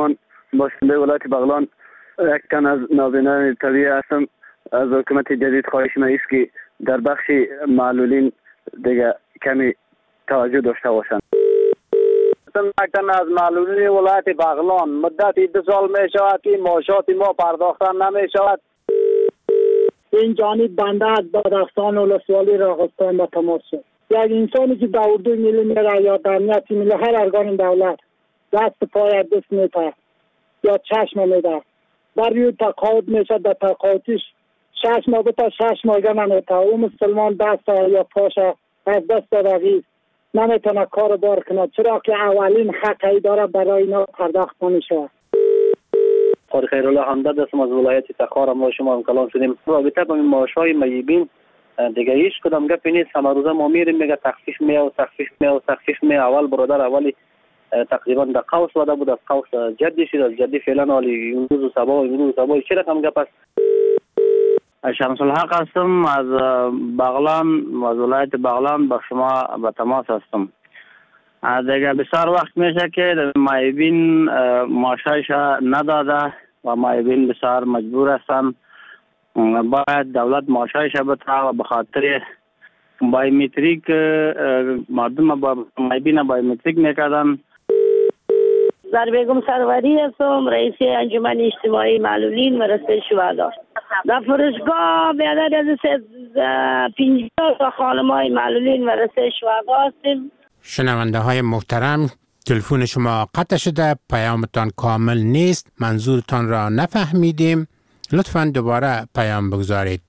[SPEAKER 25] باشنده ولایت بغلان یک تن از نابینان طبیعی هستم. از حکومت جدید خواهش ما است که در بخش معلولین دیگه کمی توجه داشته باشند. یک تن از معلولین ولایت بغلان مدتی دو سال می شود که معاشات ما پرداخته نمی شود.
[SPEAKER 8] این جانب بنده از بادغستان ولسوالی راغستان با تماس شد. یک انسانی که در اردو ملی میره یا در امنیت ملی هر ارگان دولت دست پای دست میده یا چشم میده در روی تقاعد میشه، در تقاعدش شش ماه بتا شش ماه نمیته. او مسلمان دست یا پاش از دست داده نمیتونه کار بار کنه، چرا که اولین حقی داره برای اینا پرداخت نمیشه.
[SPEAKER 9] قاری خیرالله حمداد هستم از ولایت تخار. ما شما هم کلام شدیم رابطه با معاشهای معیبین دیگه هیچ کدام گپی نیست. همه روزه ما میریم میگه تخفیف می و تخفیف می و تخفیف می. اول برادر اولی تقریبا در قوس وعده بود، از قوس جدی شد، از جدی فعلا حالی امروز و صبا و امروز و صبا چه رقم گپ است؟
[SPEAKER 25] شمس الحق هستم از بغلان، از ولایت بغلان با شما به تماس هستم. دیگه بسیار وقت میشه که معیبین معاشایش نداده و معیبین بسیار مجبور هستن. باید دولت معاشایش بده و به خاطر بایومتریک مردم با معیبین بایومتریک میکردن.
[SPEAKER 11] زربیگم سروری هستم، رئیس انجمن اجتماعی معلولین و رسته شهدا. در فرشگاه بیادر از پنجاه تا خانمای معلولین و رسته شهدا هستیم.
[SPEAKER 24] شنونده های محترم، تلفن شما قطع شده، پیامتان کامل نیست، منظورتان را نفهمیدیم، لطفاً دوباره پیام بگذارید.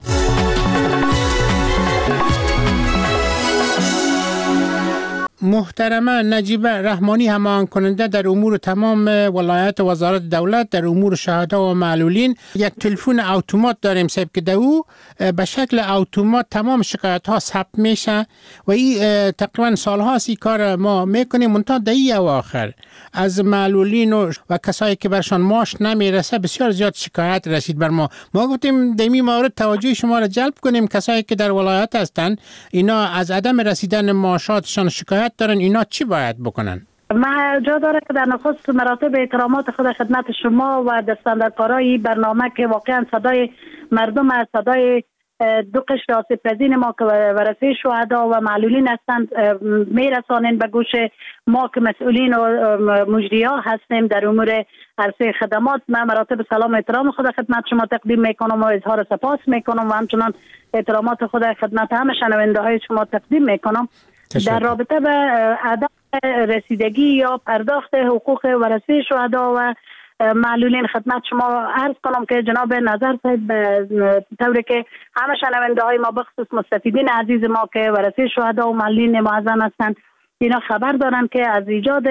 [SPEAKER 24] محترمه نجیبه رحمانی همان کننده در امور تمام ولایت وزارت دولت در امور شهدا و معلولین، یک تلفن اتومات داریم سب که دو به شکل اتومات تمام شکایت ها ثبت میشه و این تقریبا سال هاست این کار ما میکنیم. منتها دهی اواخر از معلولین و, و کسایی که برشان معاش نمیرسه بسیار زیاد شکایت رسید بر ما. ما گفتیم دمی مورد توجه شما را جلب کنیم، کسایی که در ولایت هستند اینا از عدم رسیدن معاشاتشان شکایت دارن، اینا چی باید بکنن؟
[SPEAKER 11] ما جا داره که در نخست مراتب احترامات خود خدمت شما و دستاندرکارای برنامه که واقعا صدای مردم از صدای دو قشر آسیب‌پذیر ما که ورثه شهدا و معلولین هستند میرسانین به گوش ما که مسئولین و مجری‌ها هستیم در امور عرصه خدمات. من مراتب سلام و احترام خود خدمت شما تقدیم میکنم و اظهار سپاس میکنم و همچنان احترامات خود خدمت همه شنونده های شما تقدیم میکنم. در رابطه به عدم رسیدگی یا پرداخت حقوق ورثه شهدا و معلولین خدمت شما عرض کنم که جناب نظر صاحب به طوری که همه شنونده های ما بخصوص مستفیدین عزیز ما که ورثه شهدا و معلولین معظم هستند اینا خبر دارن که از ایجاد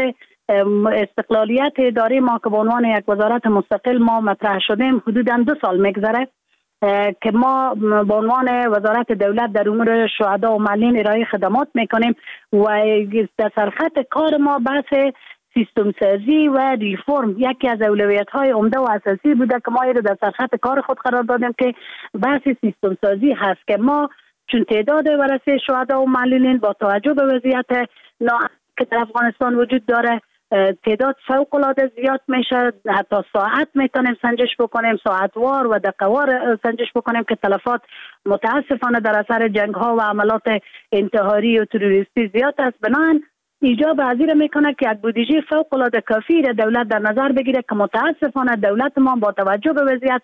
[SPEAKER 11] استقلالیت اداره ما که به عنوان یک وزارت مستقل ما مطرح شدیم حدوداً دو سال میگذره که ما به عنوان وزارت دولت در امور شهدا و معلولین ارائه خدمات میکنیم و در سرخط کار ما بحث سیستم سازی و ریفرم یکی از اولویت های عمده و اساسی بوده که ما رو در سرخط کار خود قرار دادیم که بحث سیستم سازی هست که ما چون تعداد ورثه شهدا و معلولین با توجه به وضعیت ناامنی که در افغانستان وجود داره تعداد فوق العاده زیاد میشه، حتی ساعت میتونیم سنجش بکنیم، ساعتوار و دقیقوار سنجش بکنیم که تلفات متاسفانه در اثر جنگ ها و عملات انتحاری و تروریستی زیاد است. بنابراین ایجاب حاضر میکنه که یک بودجه فوق العاده کافی را دولت در نظر بگیره که متاسفانه دولت ما با توجه به وضعیت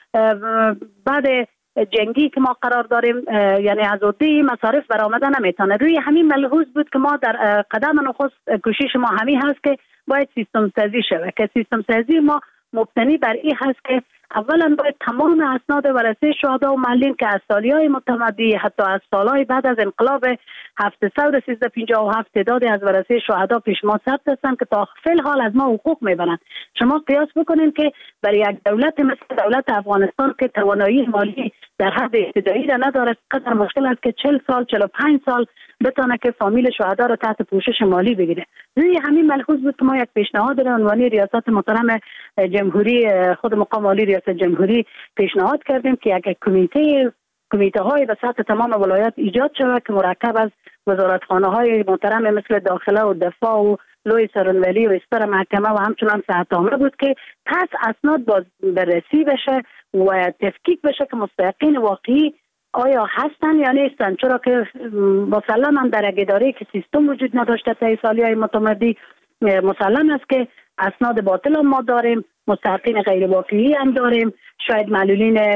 [SPEAKER 11] بعد جنگی که ما قرار داریم یعنی از عهده مصارف برآمده نمیتونه. روی همین ملحوظ بود که ما در قدم نخست کوشش ما همین هست که باید سیستم سازی شود که سیستم سازی ما مبتنی بر این هست که اولا باید تمام اسناد ورثه شهدا و معلولین که از سالیهای متمدی حتی از سالهای بعد از انقلاب هفتصد و سیزده پنجاه و هفت تعدادی از ورثه شهدا پیش ما ثبت هستند که تا فی الحال از ما حقوق میبرند. شما قیاس بکنین که برای یک دولت مثل دولت افغانستان که توانایی مالی در حد ابتدایی را نداره قدر مشکل است که چهل سال چهل و پنج سال بتونه که فامیل شهدا رو تحت پوشش مالی بگیره. روی همین ملحوظ بود که ما یک پیشنهاد در عنوان ریاست محترم جمهوری خود مقام عالی ریاست جمهوری پیشنهاد کردیم که یک کمیته کمیته های به سطح تمام ولایات ایجاد شود که مرکب از وزارتخانه های محترم مثل داخله و دفاع و لوی سرانولی و استر محکمه و همچنان صحت‌نامه بود که پس اسناد باز بررسی بشه و تفکیک بشه که مستحقین واقعی آیا هستن یا نیستن، چرا که مسلما در یک اداره که سیستم وجود نداشته تا سالی‌های متمادی مسلم است که اسناد باطل هم ما داریم، مستحقین غیر واقعی هم داریم، شاید معلولین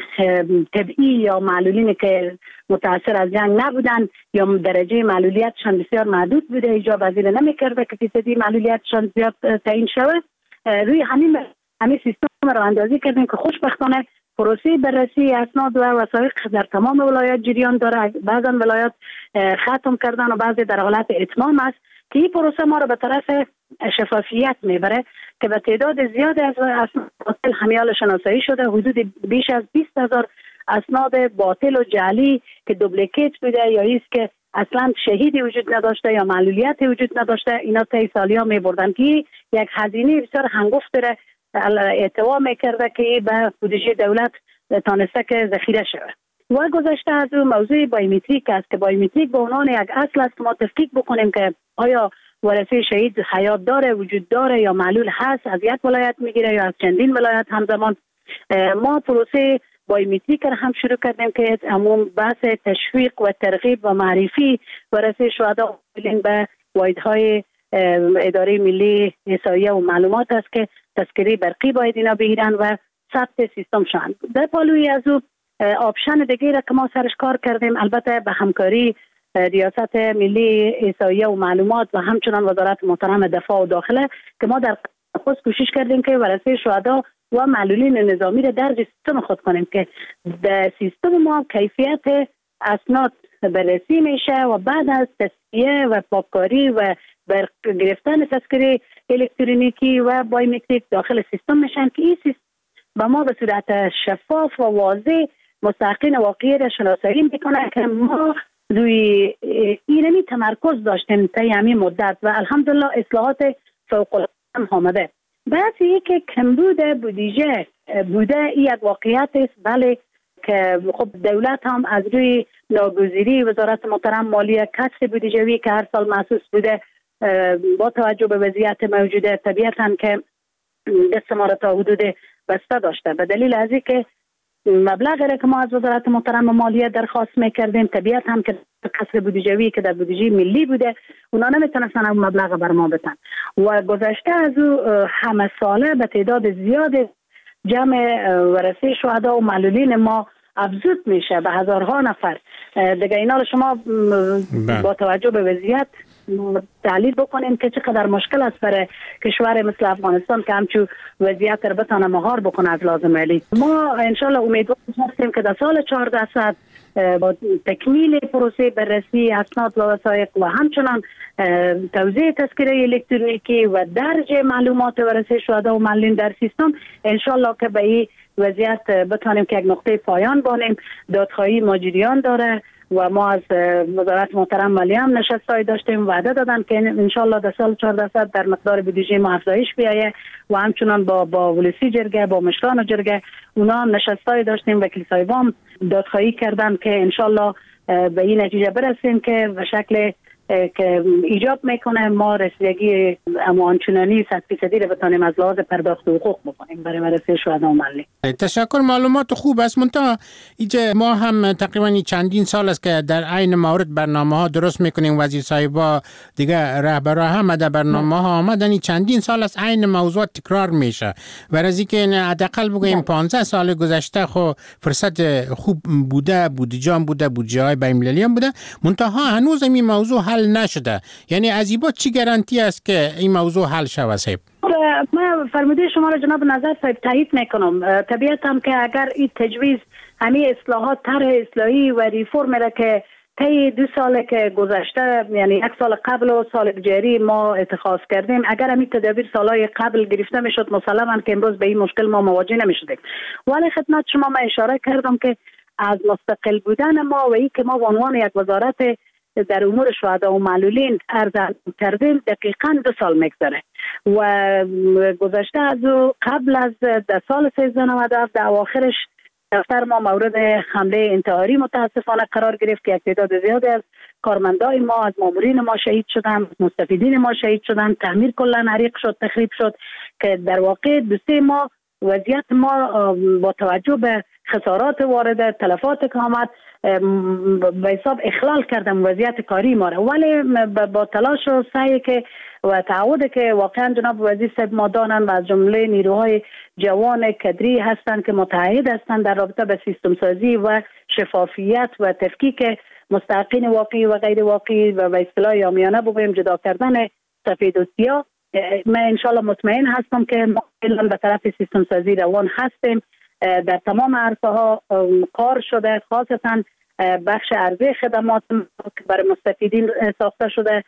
[SPEAKER 11] طبعی یا معلولین که متاثر از جنگ نبودن یا درجه معلولیتشان بسیار محدود بوده، ایجاب پذیر نمی‌کرده که فیصدی معلولیتشان زیاد تعیین شود. روی همین همین سیستم رو اندازی کردیم که خوشبختانه پروسه بررسی اسناد و وثایق در تمام ولایات جریان داره. بعضا ولایات ختم کردن و بعضی در حالت اتمام است که این پروسه ما رو به طرف شفافیت میبره که به تعداد زیاد از اسناد باطل همیال شناسایی شده. حدود بیش از بیست هزار اسناد باطل و جعلی که دوبلیکیت بوده یا ایست که اصلا شهیدی وجود نداشته یا معلولیتی وجود نداشته، اینا طی سالیا میبردن که یک هزینه بسیار هنگفت داره اعتوا میکرده که به بودجه دولت تانسته که ذخیره شود. و گذشته از اون موضوع بایومتریک است که بایومتریک به عنوان یک اصل است که ما تفکیک بکنیم که آیا ورثه شهید حیات داره، وجود داره یا معلول هست، از یک ولایت میگیره یا از چندین ولایت همزمان. ما پروسه بایومتریک را هم شروع کردیم که عموم بحث تشویق و ترغیب و معرفی ورثه شهدا به واحدهای اداره ملی احصایه و معلومات است که تذکره برقی باید اینا بگیرن و ثبت سیستم شان. در پالوی از او آپشن دیگه را که ما سرش کار کردیم، البته به همکاری ریاست ملی احصایه و معلومات و همچنان وزارت محترم دفاع و داخله که ما در خود کوشش کردیم که ورثه شهدا و معلولین نظامی را درج سیستم خود کنیم که در سیستم ما کیفیت اسناد بررسی میشه و بعد از تصفیه و پاککاری و گرفتن تذکره الکترونیکی و بایومتریک داخل سیستم میشن که این سیستم به ما به صورت شفاف و واضح مستحقین واقعی را شناسایی میکنه که ما روی اینمی تمرکز داشتیم طی همین مدت و الحمدلله اصلاحات فوق العاده آمده. بعد اینکه کمبود بودجه بوده این یک واقعیت است، بله، که خب دولت هم از روی ناگزیری وزارت محترم مالیه کسر بودجه‌ای که هر سال محسوس بوده با توجه به وضعیت موجوده طبیعتاً که دست ما را تا حدود بسته داشته. به دلیل از اینکه مبلغی را که ما از وزارت محترم مالیه درخواست میکردیم طبیعت هم که کسر بودجه‌ای که در بودجه ملی بوده اونا نمیتونستن اون مبلغ بر ما بدن و گذشته از او همه ساله به تعداد زیاد جمع ورثه شهدا و معلولین ما افزود میشه به هزارها نفر. دیگه اینا رو شما با توجه به وضعیت تحلیل بکنیم که چقدر مشکل است برای کشور مثل افغانستان که همچون وضعیت رو بتانه مهار بکنه از لازم علی. ما انشالله امیدوار هستیم که در سال چهارده صد با تکمیل پروسه بررسی اسناد و وثایق و همچنان توزیع تذکره الکترونیکی و درج معلومات ورثه شهدا و معلولین در سیستم انشالله که به این وضعیت بتانیم که یک نقطه پایان بانیم. دادخواهی ماجریان داره و ما از وزارت محترم مالیه هم نشستای داشتیم، وعده دادن که انشالله در سال چهارده صد در مقدار بودجه ما افزایش بیایه و همچنان با با ولسی جرگه با مشران جرگه اونا هم نشستای داشتیم. وکیل صاحبان دادخواهی کردن که انشالله به این نتیجه برسیم که به شکل که ایجاب میکنه ما رسیدگی امانچنانی صد فیصدی رو بتانیم از لحاظ پرداخت حقوق بکنیم برای ورثه شهدا و معلولین.
[SPEAKER 24] تشکر، معلومات خوب است. منتها اینجا ما هم تقریبا چندین سال است که در عین مورد برنامه ها درست میکنیم، وزیر صاحبا دیگه رهبرا هم در برنامه ها آمدن، چندین سال است عین موضوع تکرار میشه و از اینکه حداقل بگوییم پانزده سال گذشته خو فرصت خوب بوده، بودجه هم بوده، بودجه های بین المللی هم بوده، منتها هنوز این موضوع حل نشده. یعنی از این با چی گارانتی است که این موضوع حل شود صاحب؟
[SPEAKER 11] من فرموده شما را جناب نظر صاحب تایید میکنم. طبیعتاً که اگر این تجویز همین اصلاحات طرح اصلاحی و ریفرم را که طی دو سال که گذشته یعنی یک سال قبل و سال جاری ما اتخاذ کردیم، اگر همین تدابیر سالهای قبل گرفته میشد مسلماً که امروز به این مشکل ما مواجه نمیشدیم. ولی خدمت شما من اشاره کردم که از مستقل بودن ما و این که ما به عنوان یک وزارت در امور شهدا و معلولین عرض کردیم دقیقاً دو سال میگذره و گذشته از او قبل از در سال سیزده نود و هفت در اواخرش دفتر ما مورد حمله انتحاری متاسفانه قرار گرفت که یک تعداد زیادی از کارمندای ما، از مامورین ما شهید شدن، مستفیدین ما شهید شدن، تعمیر کلا حریق شد، تخریب شد که در واقع دو سه ماه وضعیت ما با توجه به خسارات وارده، تلفات که آمد به حساب اخلال کردم وضعیت کاری ما را، ولی با تلاش و سعی که و تعهد که واقعا جناب وزیر صاحب ما دانن و از جمله نیروهای جوان کدری هستند که متعهد هستند در رابطه به سیستم سازی و شفافیت و تفکیک مستحقین واقعی و غیر واقعی و به اصطلاح عامیانه بگویم جدا کردن سفید و سیاه. من انشالله مطمئن هستم که ما به طرف سیستم سازی روان هستیم. در تمام عرصه ها کار شده، خاصتا بخش عرضه خدمات که برای مستفیدین ساخته شده،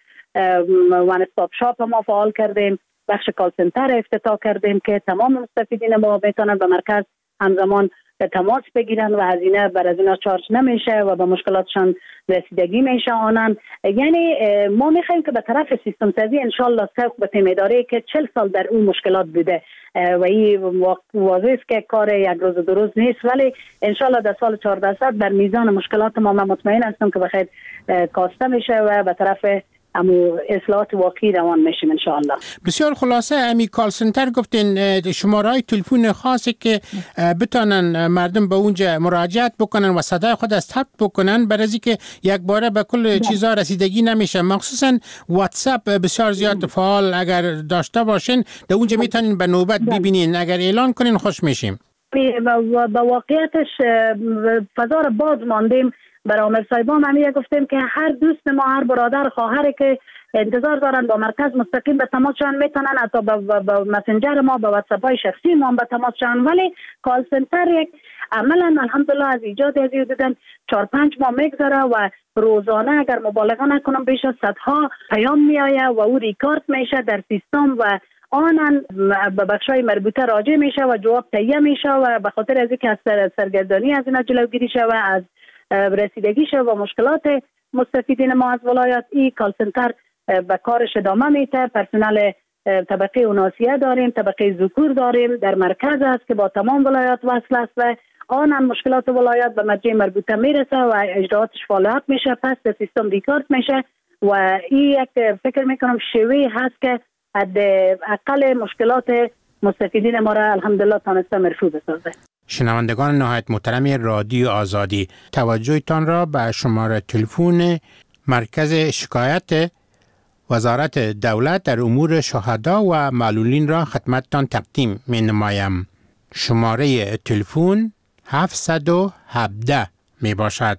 [SPEAKER 11] وان استاپ شاپ ما فعال کردیم، بخش کال سنتر افتتاح کردیم که تمام مستفیدین ما میتونن به مرکز همزمان تماس بگیرن و هزینه بر از اینا چارج نمیشه و به مشکلاتشان رسیدگی میشه آنن. یعنی ما میخوایم که به طرف سیستم سازی انشالله سوق بتیم اداره که چهل سال در اون مشکلات بوده و این واضح است که کار یک روز دو روز نیست، ولی انشالله در سال چهارده صد در میزان مشکلات ما من مطمئن هستم که بخیر کاسته میشه و به طرف امو اصلاحات واقعی روان میشیم انشاءالله.
[SPEAKER 24] بسیار خلاصه امی کال سنتر گفتین شماره‌های تلفن خاصی که بتونن مردم به اونجا مراجعت بکنن و صدای خود از ثبت بکنن، برای اینکه یک باره به کل چیزا رسیدگی نمیشه. مخصوصا واتساپ بسیار زیاد فعال اگر داشته باشین در اونجا میتونین به نوبت ببینین، اگر اعلان کنین خوش میشیم.
[SPEAKER 11] با واقعیتش فضا را باز ماندیم. برای عامر صاحبان همیه گفتیم که هر دوست ما، هر برادر خواهر که انتظار دارن با مرکز مستقیم به تماس شون میتونن، حتی با مسنجر ما، با واتساپ های شخصی ما به تماس شون، ولی کال سنتر یک عملا الحمدلله از ایجاد از دیدن چهار پنج ماه میگذره و روزانه اگر مبالغه نکنم بیش از صدها پیام میآیه و او ریکارد میشه در سیستم و آنن به بخشای مربوطه راجع میشه و جواب تهیه میشه و به خاطر از اینکه از سرگردانی از این جلوگیری شه و از رسیدگی شه و مشکلات مستفیدین ما از ولایت، ای کال سنتر به کارش ادامه میده. پرسنل طبقه اوناسیه داریم، طبقه ذکور داریم، در مرکز است که با تمام ولایات وصل است و آنن مشکلات ولایت به مرجع مربوطه میرسه و اجرااتش فعالیت میشه، پس در سیستم ریکارد میشه و این یک فکر میکنم شیوه هست که حداقل مشکلات مستفیدین ما را الحمدلله تانسته مرفوع بسازه.
[SPEAKER 24] شنوندگان نهایت محترم رادیو آزادی، توجهتان را به شماره تلفن مرکز شکایت وزارت دولت در امور شهدا و معلولین را خدمتتان تقدیم می نمایم. شماره تلفن هفتصد و هفده می باشد.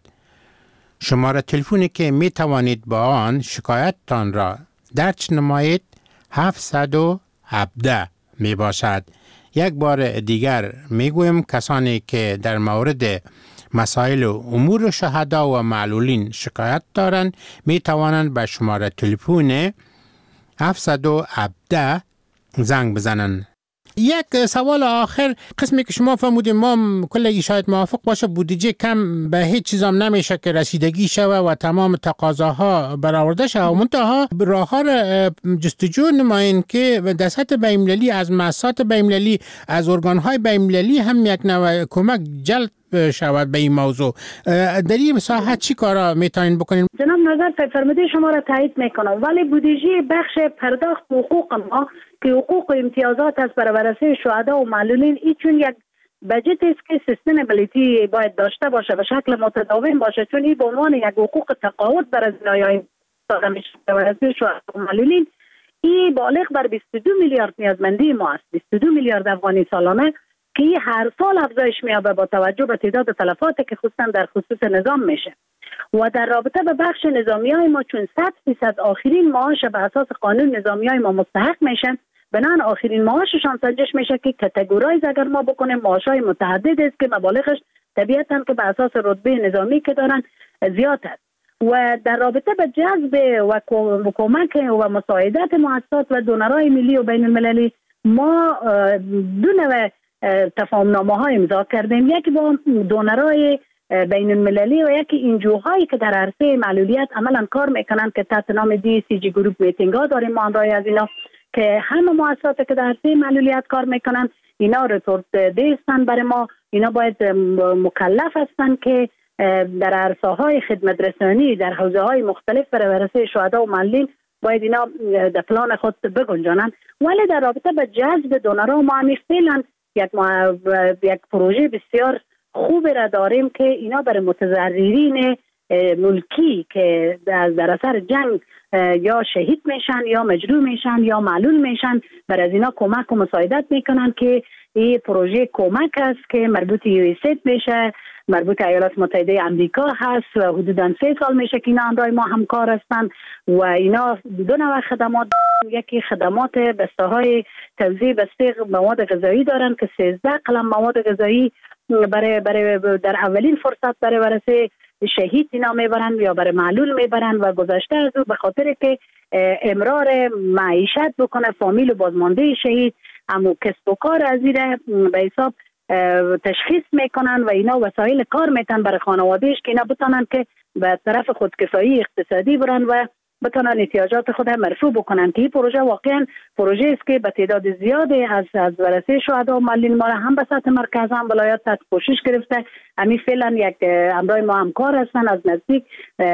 [SPEAKER 24] شماره تلفنی که می توانید با آن شکایتتان را درج نمایید هفتصد و هفده می باشد. یک بار دیگر میگویم کسانی که در مورد مسائل و امور شهدا و معلولین شکایت دارند می توانند به شماره تلفن هفتصد و هفده زنگ بزنند. یک سوال آخر، قسمی که شما فرمودید ما کلی شاید موافق باشه بودجه کم به هیچ چیزام نمیشه که رسیدگی شوه و تمام تقاضاها برآورده شوه، منتها راه‌ها را جستجو نمایین که در سطح بین‌المللی از مؤسسات بین‌المللی، از ارگان‌های بین‌المللی هم یک نوع کمک جلب شود به این موضوع. در این مساحت چی کارا میتونین بکنین؟
[SPEAKER 11] جناب نظر فرموده شما را تایید میکنم، ولی بودجه بخش پرداخت حقوق ما که حقوق و امتیازات است برای ورثه شهدا و معلولین، این چون یک بجت است که سستینبلیتی باید داشته باشه، به شکل متداوم باشه، چون این به عنوان یک حقوق تقاعد برای زنایای داده میشه ورثه شهدا و معلولین. این بالغ بر بیست و دو میلیارد نیازمندی ما است، بیست و دو میلیارد افغانی سالانه که هر سال افزایش می‌یابه با توجه به تعداد تلفاتی که خصوصا در خصوص نظام میشه. و در رابطه به بخش نظامیای ما چون صد درصد آخرین معاش به اساس قانون نظامیای ما مستحق میشن، بنان آخرین معاششان سنجش میشه که کاتگورایز اگر ما بکنیم معاشای متعدد است که مبالغش طبیعتاً که به اساس رتبه نظامی که دارن زیاد است. و در رابطه به جذب و کمک و مساعدت مؤسسات و دونرهای ملی و بین المللی ما دو نوع تفاهمنامه ها امضا کردیم، یکی با دونرهای بین المللی و یکی انجوهایی که در عرصه معلولیت عملا کار میکنن که تحت نام دی سی جی گروپ میتینگ ها داریم ما همراهی از اینا که همه مؤسساتی که در عرصه معلولیت کار میکنن اینا رپورت دیستن برای ما اینا باید مکلف هستند که در عرصه های خدمت رسانی در حوزه های مختلف برای ورثه شهدا و معلولین باید اینا در پلان خود بگنجانند. ولی در رابطه به جذب دونرها ما همی فعلا یک, یک پروژه بسیار خوب را داریم که اینا برای متضررین ملکی که در اثر جنگ یا شهید میشن یا مجروح میشن یا معلول میشن، برای از اینا کمک و مساعدت میکنن که این پروژه کمک است که مربوط یو ایس اید میشه، مربوط ایالات متحده امریکا هست و حدوداً سه سال میشه که اینا همراه ما همکار هستن و اینا دو نوع خدمات، یکی خدمات بسته های توزیع بسته مواد غذایی دارن که سیزده قلم مواد غذایی برای برای در اولین فرصت برای ورثه شهید اینا میبرن یا برای معلول میبرن و گذشته از او به خاطر که امرار معیشت بکنه فامیل و بازمانده شهید، اما کسب و کار از این به حساب تشخیص میکنن و اینا وسایل کار میتن برای خانوادهش که اینا بتونن که به طرف خودکفایی اقتصادی برن و بتونن احتیاجات خود مرفوع بکنن. که این پروژه واقعا پروژه است که به تعداد زیادی از از ورثه شهدا و معلولین ما هم به سطح مرکز هم ولایت تحت پوشش گرفته. همین فعلا یک همراه ما همکار هستن، از نزدیک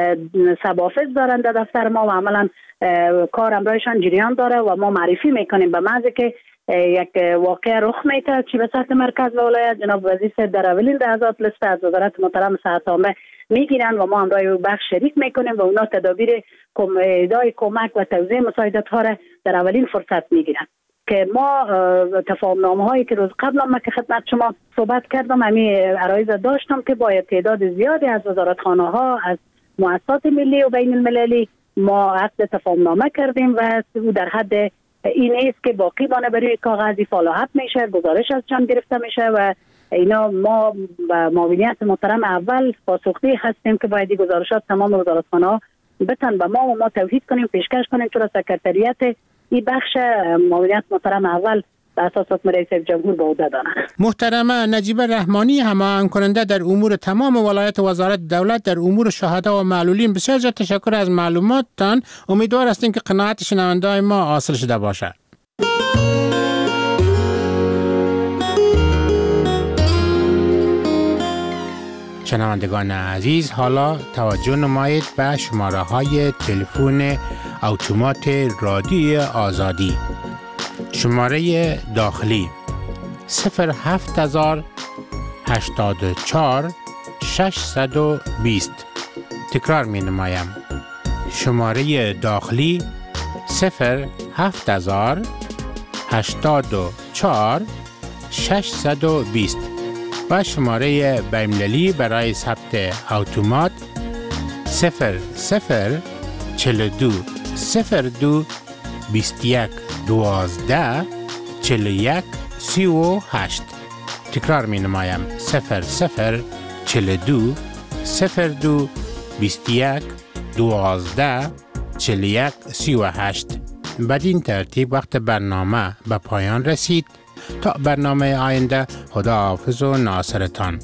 [SPEAKER 11] سبافز دارن در دفتر ما و عملا کار همراهشان جریان داره و ما معرفی میکنیم به محض که یک واقع رخ میده چی به سطح مرکز و ولایت جناب وزیر صاحب در اولین لحظات لیست از وزارت محترم صحت عامه میگیرن و ما همراه بخش شریک میکنیم و اونا تدابیر ادای کمک و توزیع مساعدت ها را در اولین فرصت میگیرن. که ما تفاهم نامه هایی که روز قبل هم که خدمت شما صحبت کردم همین عرایض داشتم که باید تعداد زیادی از وزارتخانه ها، از مؤسسات ملی و بین المللی ما عقد تفاهم نامه کردیم و در حد این است که باقی بانه برای کاغذی فالوحت میشه، گزارش از جان گرفته میشه و اینا ما با معاونیت محترم اول پاسخگوی هستیم که باید گزارشات تمام وزارتخانه ها بتن به ما و ما توحید کنیم، پیشکش کنیم، چرا سکرتریت این بخش معاونیت محترم اول به اساس حکم رئیس جمهور به عهده دارند.
[SPEAKER 24] محترمه نجیبه رحمانی هماهنگ کننده در امور تمام ولایت وزارت دولت در امور شهدا و معلولین، بسیار زیاد تشکر از معلوماتتان. امیدوار هستیم که قناعت شنونده‌های ما حاصل شده باشد. شنوندگان عزیز، حالا توجه نمایید به شماره های تلفن اتومات رادیو آزادی. شماره داخلی صفر هفت هزار هشتاد و چهار ششصد و بیست. تکرار می نمایم. شماره داخلی صفر هفت هزار هشتاد و چهار ششصد و بیست و شماره بین‌المللی برای ثبت اتومات صفر صفر چهل و دو صفر دو بیست و یک دوازده چهل و یک سی و هشت. تکرار می نمایم. صفر صفر چهل و دو صفر دو بیست و یک دوازده چهل و یک سی و هشت. بدین ترتیب وقت برنامه به پایان رسید. تا برنامه آینده، خداحافظ و ناصرتان.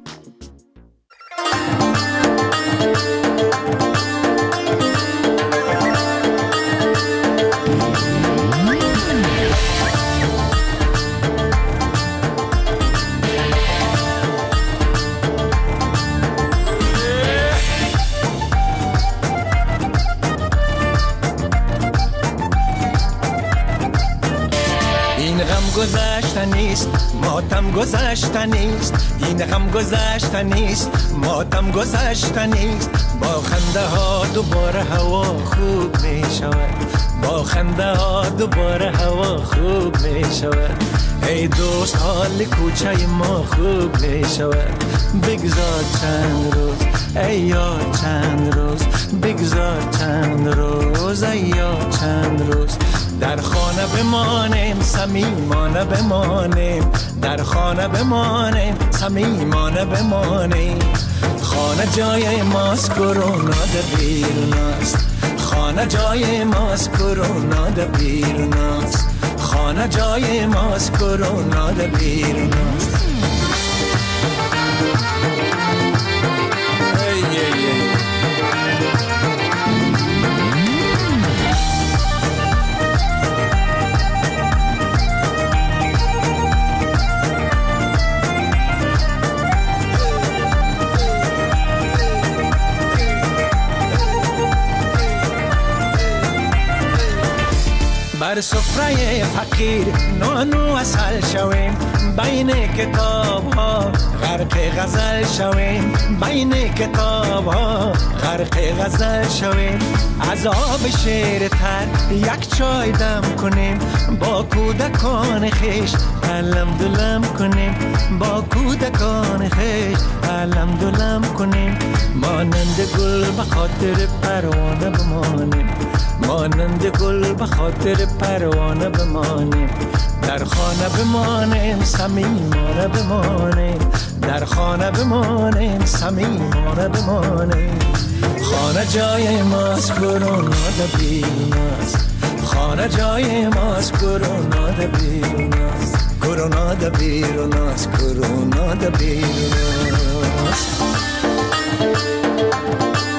[SPEAKER 12] گذشته نیست، ماتم گذشته نیست، این غم گذشته نیست، ماتم گذشته نیست. با خنده ها دوباره هوا خوب می شود، با خنده ها دوباره هوا خوب می شود. ای دوست حال کوچه ما خوب می شود. بگذار چند روز ای یار، چند روز بگذار چند روز ای یار، چند روز در خانه بمانیم، صمیمانه بمانیم، در خانه بمانیم، صمیمانه بمانیم. خانه جای ماست، کرونا در بیرون است، خانه جای ماست، کرونا در بیرون است، خانه جای ماست، کرونا در بیرون است. مزرعه فقیر نانو اصل شویم، بین کتاب ها غرق غزل شویم، بین کتاب ها غرق غزل شویم. از آب شیر تر یک چای دم کنیم، با کودکان خیش علم دلم کنیم، با کودکان خیش علم دلم کنیم. مانند گل به خاطر پروانه بمانیم، مانند گل به خاطر پروانه بمانیم. در خانه بمانیم صمیمانه بمانیم، در خانه بمانیم صمیمانه بمانیم. خانه جای ماست کرونا ده بیرون است، خانه جای ماست کرونا ده بیرون است، کرونا ده بیرون است، کرونا ده بیرون است.